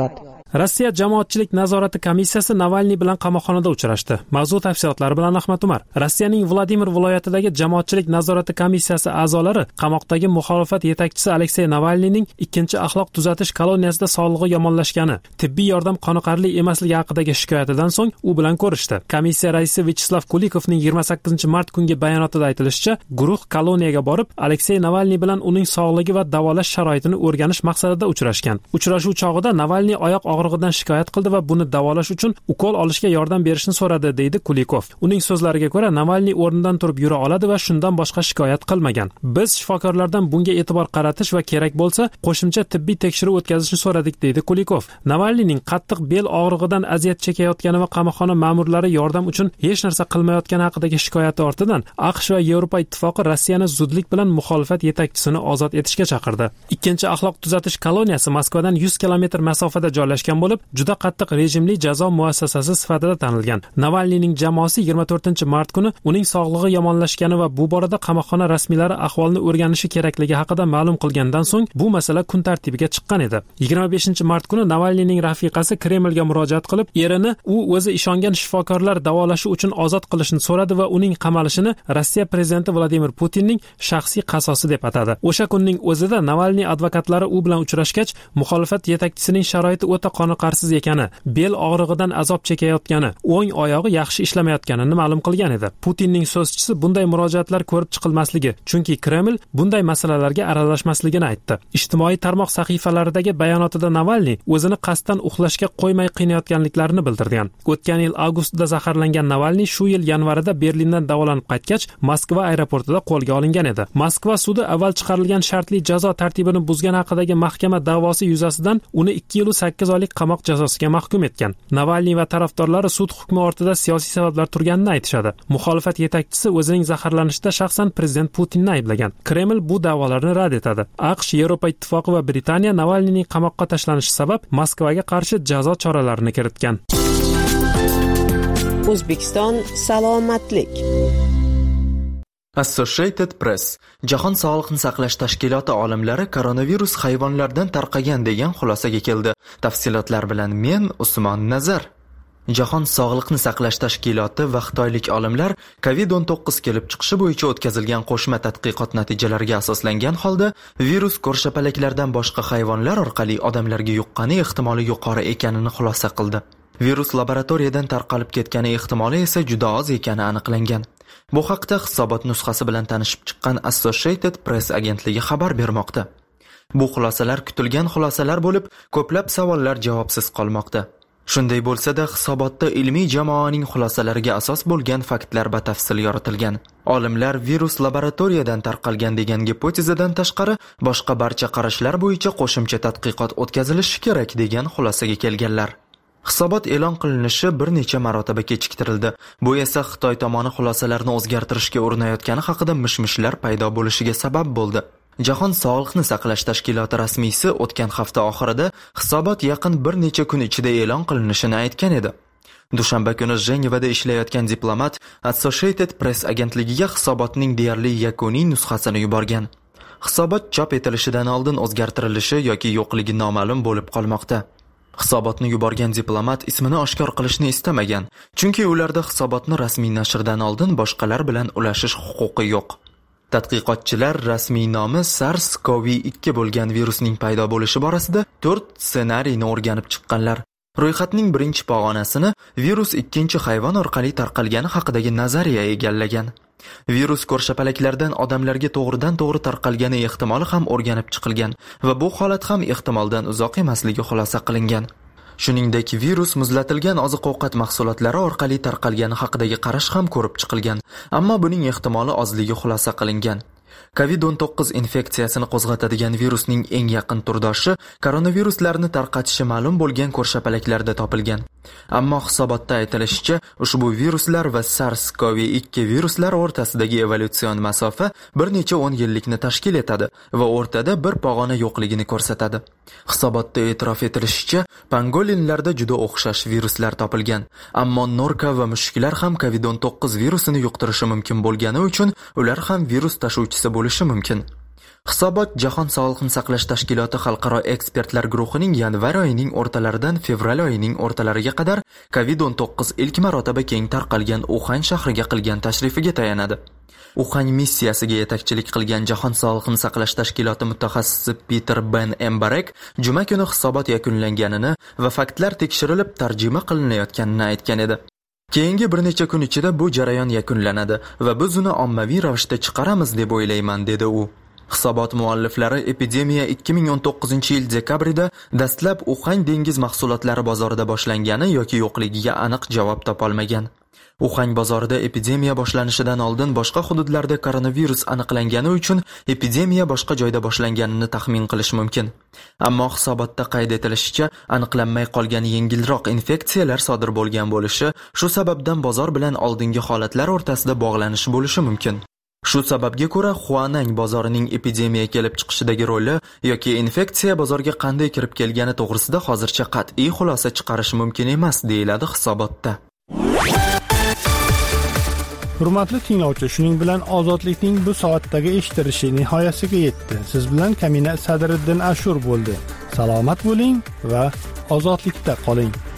Rossiya jamoatchilik nazorati komissiyasi Navalniy bilan qamoqxonada uchrashdi. Mavzu tafsilotlari bilan Ahmad Umar. Rossiyaning Vladimir viloyatidagi jamoatchilik nazorati komissiyasi a'zolari qamoqdagi muxolifat yetakchisi Aleksey Navalniyning ikkinchi axloq tuzatish koloniyasida sog'lig'i yomonlashgani, tibbiy yordam qoniqarli emasligi haqidagi shikoyatidan so'ng u bilan ko'rishdi. Komissiya raisi Vyacheslav Kulikovning 28-mart kungi bayonotida aytilishicha, guruh koloniyaga borib, Aleksey Navalniy bilan uning sog'ligi va davolash sharoitini o'rganish maqsadida uchrashgan. Uchrashuv chog'ida Navalniy oyoq og'rig'idan shikoyat qildi va buni davolash uchun ukol olishga yordam berishni so'radi, deydi Kulikov. Uning so'zlariga ko'ra, Navalniy o'rnidan turib yura oladi va shundan boshqa shikoyat qilmagan. Biz shifokorlardan bunga e'tibor qaratish va kerak bo'lsa, qo'shimcha tibbiy tekshiruv o'tkazishni so'radik, deydi Kulikov. Navalniyning qattiq bel og'rig'idan aziyat chekayotgani va qamoqxona ma'murlari yordam uchun hech narsa qilmayotgani haqidagi shikoyati ortidan AQSh va Yevropa ittifoqi Rossiyani zudlik bilan muxolifat yetakchisini ozod etishga chaqirdi. Ikkinchi axloq tuzatish koloniyasi Moskvadan 100 kilometr masofada joylashgan bo'lib, juda qattiq rejimli jazo muassasasi sifatida tanilgan. Navalniyning jamoasi 24-mart kuni uning sog'lig'i yomonlashgani va bu borada qamoqxona rasmiylari ahvolni o'rganishi kerakligi haqida ma'lum qilgandan so'ng bu masala kun tartibiga chiqqan edi. 25-mart kuni Navalniyning rafiqasi Kremlga murojaat qilib, erini u o'zi ishongan shifokorlar davolashi uchun ozod qilishni so'radi va uning qamalishini Rossiya prezidenti Vladimir Putinning shaxsiy qasosi deb atadi. O'sha kunning o'zida Navalniy advokatlari u bilan uchrashgach, muxolifat yetakchisining sharoiti o'ta qoniqarsiz ekani, bel og'rig'idan azob chekayotgani, o'ng oyog'i yaxshi ishlamayotganini ma'lum qilgan edi. Putinning so'zchisi bunday murojaatlar ko'rib chiqilmasligi, chunki Kreml bunday masalalarga aralashmasligini aytdi. Ijtimoiy tarmoq sahifalaridagi bayonotida Navalniy o'zini qasddan uxlashga qo'ymay qiynayotganliklarini bildirgan. O'tgan yil avgustda zaharlangan Navalniy shu yil yanvarida Berlindan davolanib qaytgach, Moskva aeroportida qo'lga olingan edi. Moskva sudi avval chiqarilgan shartli jazo tartibini buzgan haqidagi mahkama da'vosi yuzasidan uni 2 yil 8 oylik qamoq jazosiga mahkum etgan. Navalniy va tarafdorlari sud hukmi ortida siyosiy sabablar turganini aytishadi. Muxolifat yetakchisi o'zining zaharlanishida shaxsan prezident Putinni ayblagan. Kreml bu da'volarni rad etadi. AQSh, Yevropa ittifoqi va Britaniya Navalniyning qamoqqa tashlanishi sabab Moskvaga qarshi jazo choralarini kiritgan. O'zbekiston salomatlik. Associated Press Jahon Sog'liqni saqlash tashkiloti olimlari koronavirus hayvonlardan tarqagan degan xulosaga keldi. Tafsilotlar bilan men Usmon Nazar. Jahon Sog'liqni saqlash tashkiloti va xitoylik olimlar COVID-19 kelib chiqishi bo'yicha o'tkazilgan qo'shma tadqiqot natijalariga asoslangan holda virus ko'rshapalaklardan boshqa hayvonlar orqali odamlarga yuqqani ehtimoli yuqori ekanini xulosa qildi. Virus laboratoriyadan tarqalib ketgani ehtimoli esa juda oz ekani aniqlangan. Bu haqda hisobot nusxasi bilan tanishib chiqqan Associated Press agentligi xabar bermoqda. Bu xulosalar kutilgan xulosalar bo'lib, ko'plab savollar javobsiz qolmoqda. Shunday bo'lsa-da, hisobotda ilmiy jamoaning xulosalariga asos bo'lgan faktlar batafsil yoritilgan. Olimlar virus laboratoriyadan tarqalgan degan gipotezadan tashqari, boshqa barcha qarashlar bo'yicha qo'shimcha tadqiqot o'tkazilishi kerak degan xulosaga kelganlar. Hisobot e'lon qilinishi bir necha marotaba kechiktirildi. Bu esa Xitoy tomoni xulosalarni o'zgartirishga urinayotgani haqida mishmishlar paydo bo'lishiga sabab bo'ldi. Jahon Sog'liqni saqlash tashkiloti rasmiysi o'tgan hafta oxirida hisobot yaqin bir necha kun ichida e'lon qilinishini aytgan edi. Dushanba kuni Jenevada ishlayotgan diplomat Associated Press agentligiga hisobotning deyarli yakuniy nusxasini yuborgan. Hisobot chop etilishidan oldin o'zgartirilishi yoki yo'qligi noma'lum bo'lib qolmoqda. Hisobotni yuborgan diplomat ismini oshkor qilishni istamagan, chunki ularda hisobotni rasmiy nashrdan oldin boshqalar bilan ulashish huquqi yo'q. Tadqiqotchilar rasmiy nomi SARS-CoV-2 bo'lgan virusning paydo bo'lishi borasida 4 ssenariyni o'rganib chiqqanlar. Ro'yxatning birinchi pog'onasini virus ikkinchi hayvon orqali tarqalgani haqidagi nazariya egallagan. Virus ko'rshapalaklardan odamlarga to'g'ridan-to'g'ri tarqalgani ehtimoli ham o'rganib chiqilgan va bu holat ham ehtimoldan uzoq emasligi xulosa qilingan. Shuningdek, virus muzlatilgan oziq-ovqat mahsulotlari orqali tarqalgani haqidagi qarash ham ko'rib chiqilgan, ammo buning ehtimoli ozligi xulosa qilingan. COVID-19 infeksiyasini qo'zg'atadigan virusning eng yaqin turdoshi koronaviruslarni tarqatishi ma'lum bo'lgan ko'rshapalaklarda topilgan. Ammo hisobotda aytilishicha, ushbu viruslar va SARS-CoV-2 viruslari o'rtasidagi evolyutsion masofa bir necha 10 yillikni tashkil etadi va o'rtada bir pog'ona yo'qligini ko'rsatadi. Hisobotda e'tirof etilishicha, pangolinlarda juda o'xshash viruslar topilgan, ammo norka va mushuklar ham COVID-19 virusini yuqtirishi mumkin bo'lgani uchun ular ham virus tashuvchisi bo'lishi mumkin. Hisobot Jahon Sog'liqni saqlash tashkiloti xalqaro ekspertlar guruhining yanvar oyining o'rtalaridan fevral oyining o'rtalariga qadar COVID-19 ilk marotaba keng tarqalgan Uxan shahriga qilgan tashrifiga tayanadi. Uxan missiyasiga yetakchilik qilgan Jahon Sog'liqni saqlash tashkiloti mutaxassisi Peter Ben Embarek juma kuni hisobot yakunlanganini va faktlar tekshirilib tarjima qilinayotganini aytgan edi. Keyingi bir necha kun ichida bu jarayon yakunlanadi va biz uni ommaviy ravishda chiqaramiz deb o'ylayman, dedi u. Hisobot mualliflari epidemiya 2019-yil dekabrida dastlab Uxan dengiz mahsulotlari bozorida boshlangani yoki yo'qligiga aniq javob topolmagan. Uxan bozorida epidemiya boshlanishidan oldin boshqa hududlarda koronavirus aniqlangani uchun epidemiya boshqa joyda boshlanganini taxmin qilish mumkin. Ammo hisobotda qayd etilishicha, aniqlanmay qolgan yengilroq infeksiyalar sodir bo'lgan bo'lishi, shu sababdan bozor bilan oldingi holatlar o'rtasida bog'lanish bo'lishi mumkin. Shu sababga ko'ra Huanang bozorining epidemiya kelib chiqishidagi roli yoki infeksiya bozorga qanday kirib kelgani to'g'risida hozircha qat'iy xulosa chiqarish mumkin emas, deyiladi hisobotda. Hurmatli tinglovchi, shuning bilan ozodlikning bu soatdagi eshitilishi nihoyasiga yetdi. Siz bilan Kamina Sadriddin Ashur bo'ldi. Salomat bo'ling va ozodlikda qoling.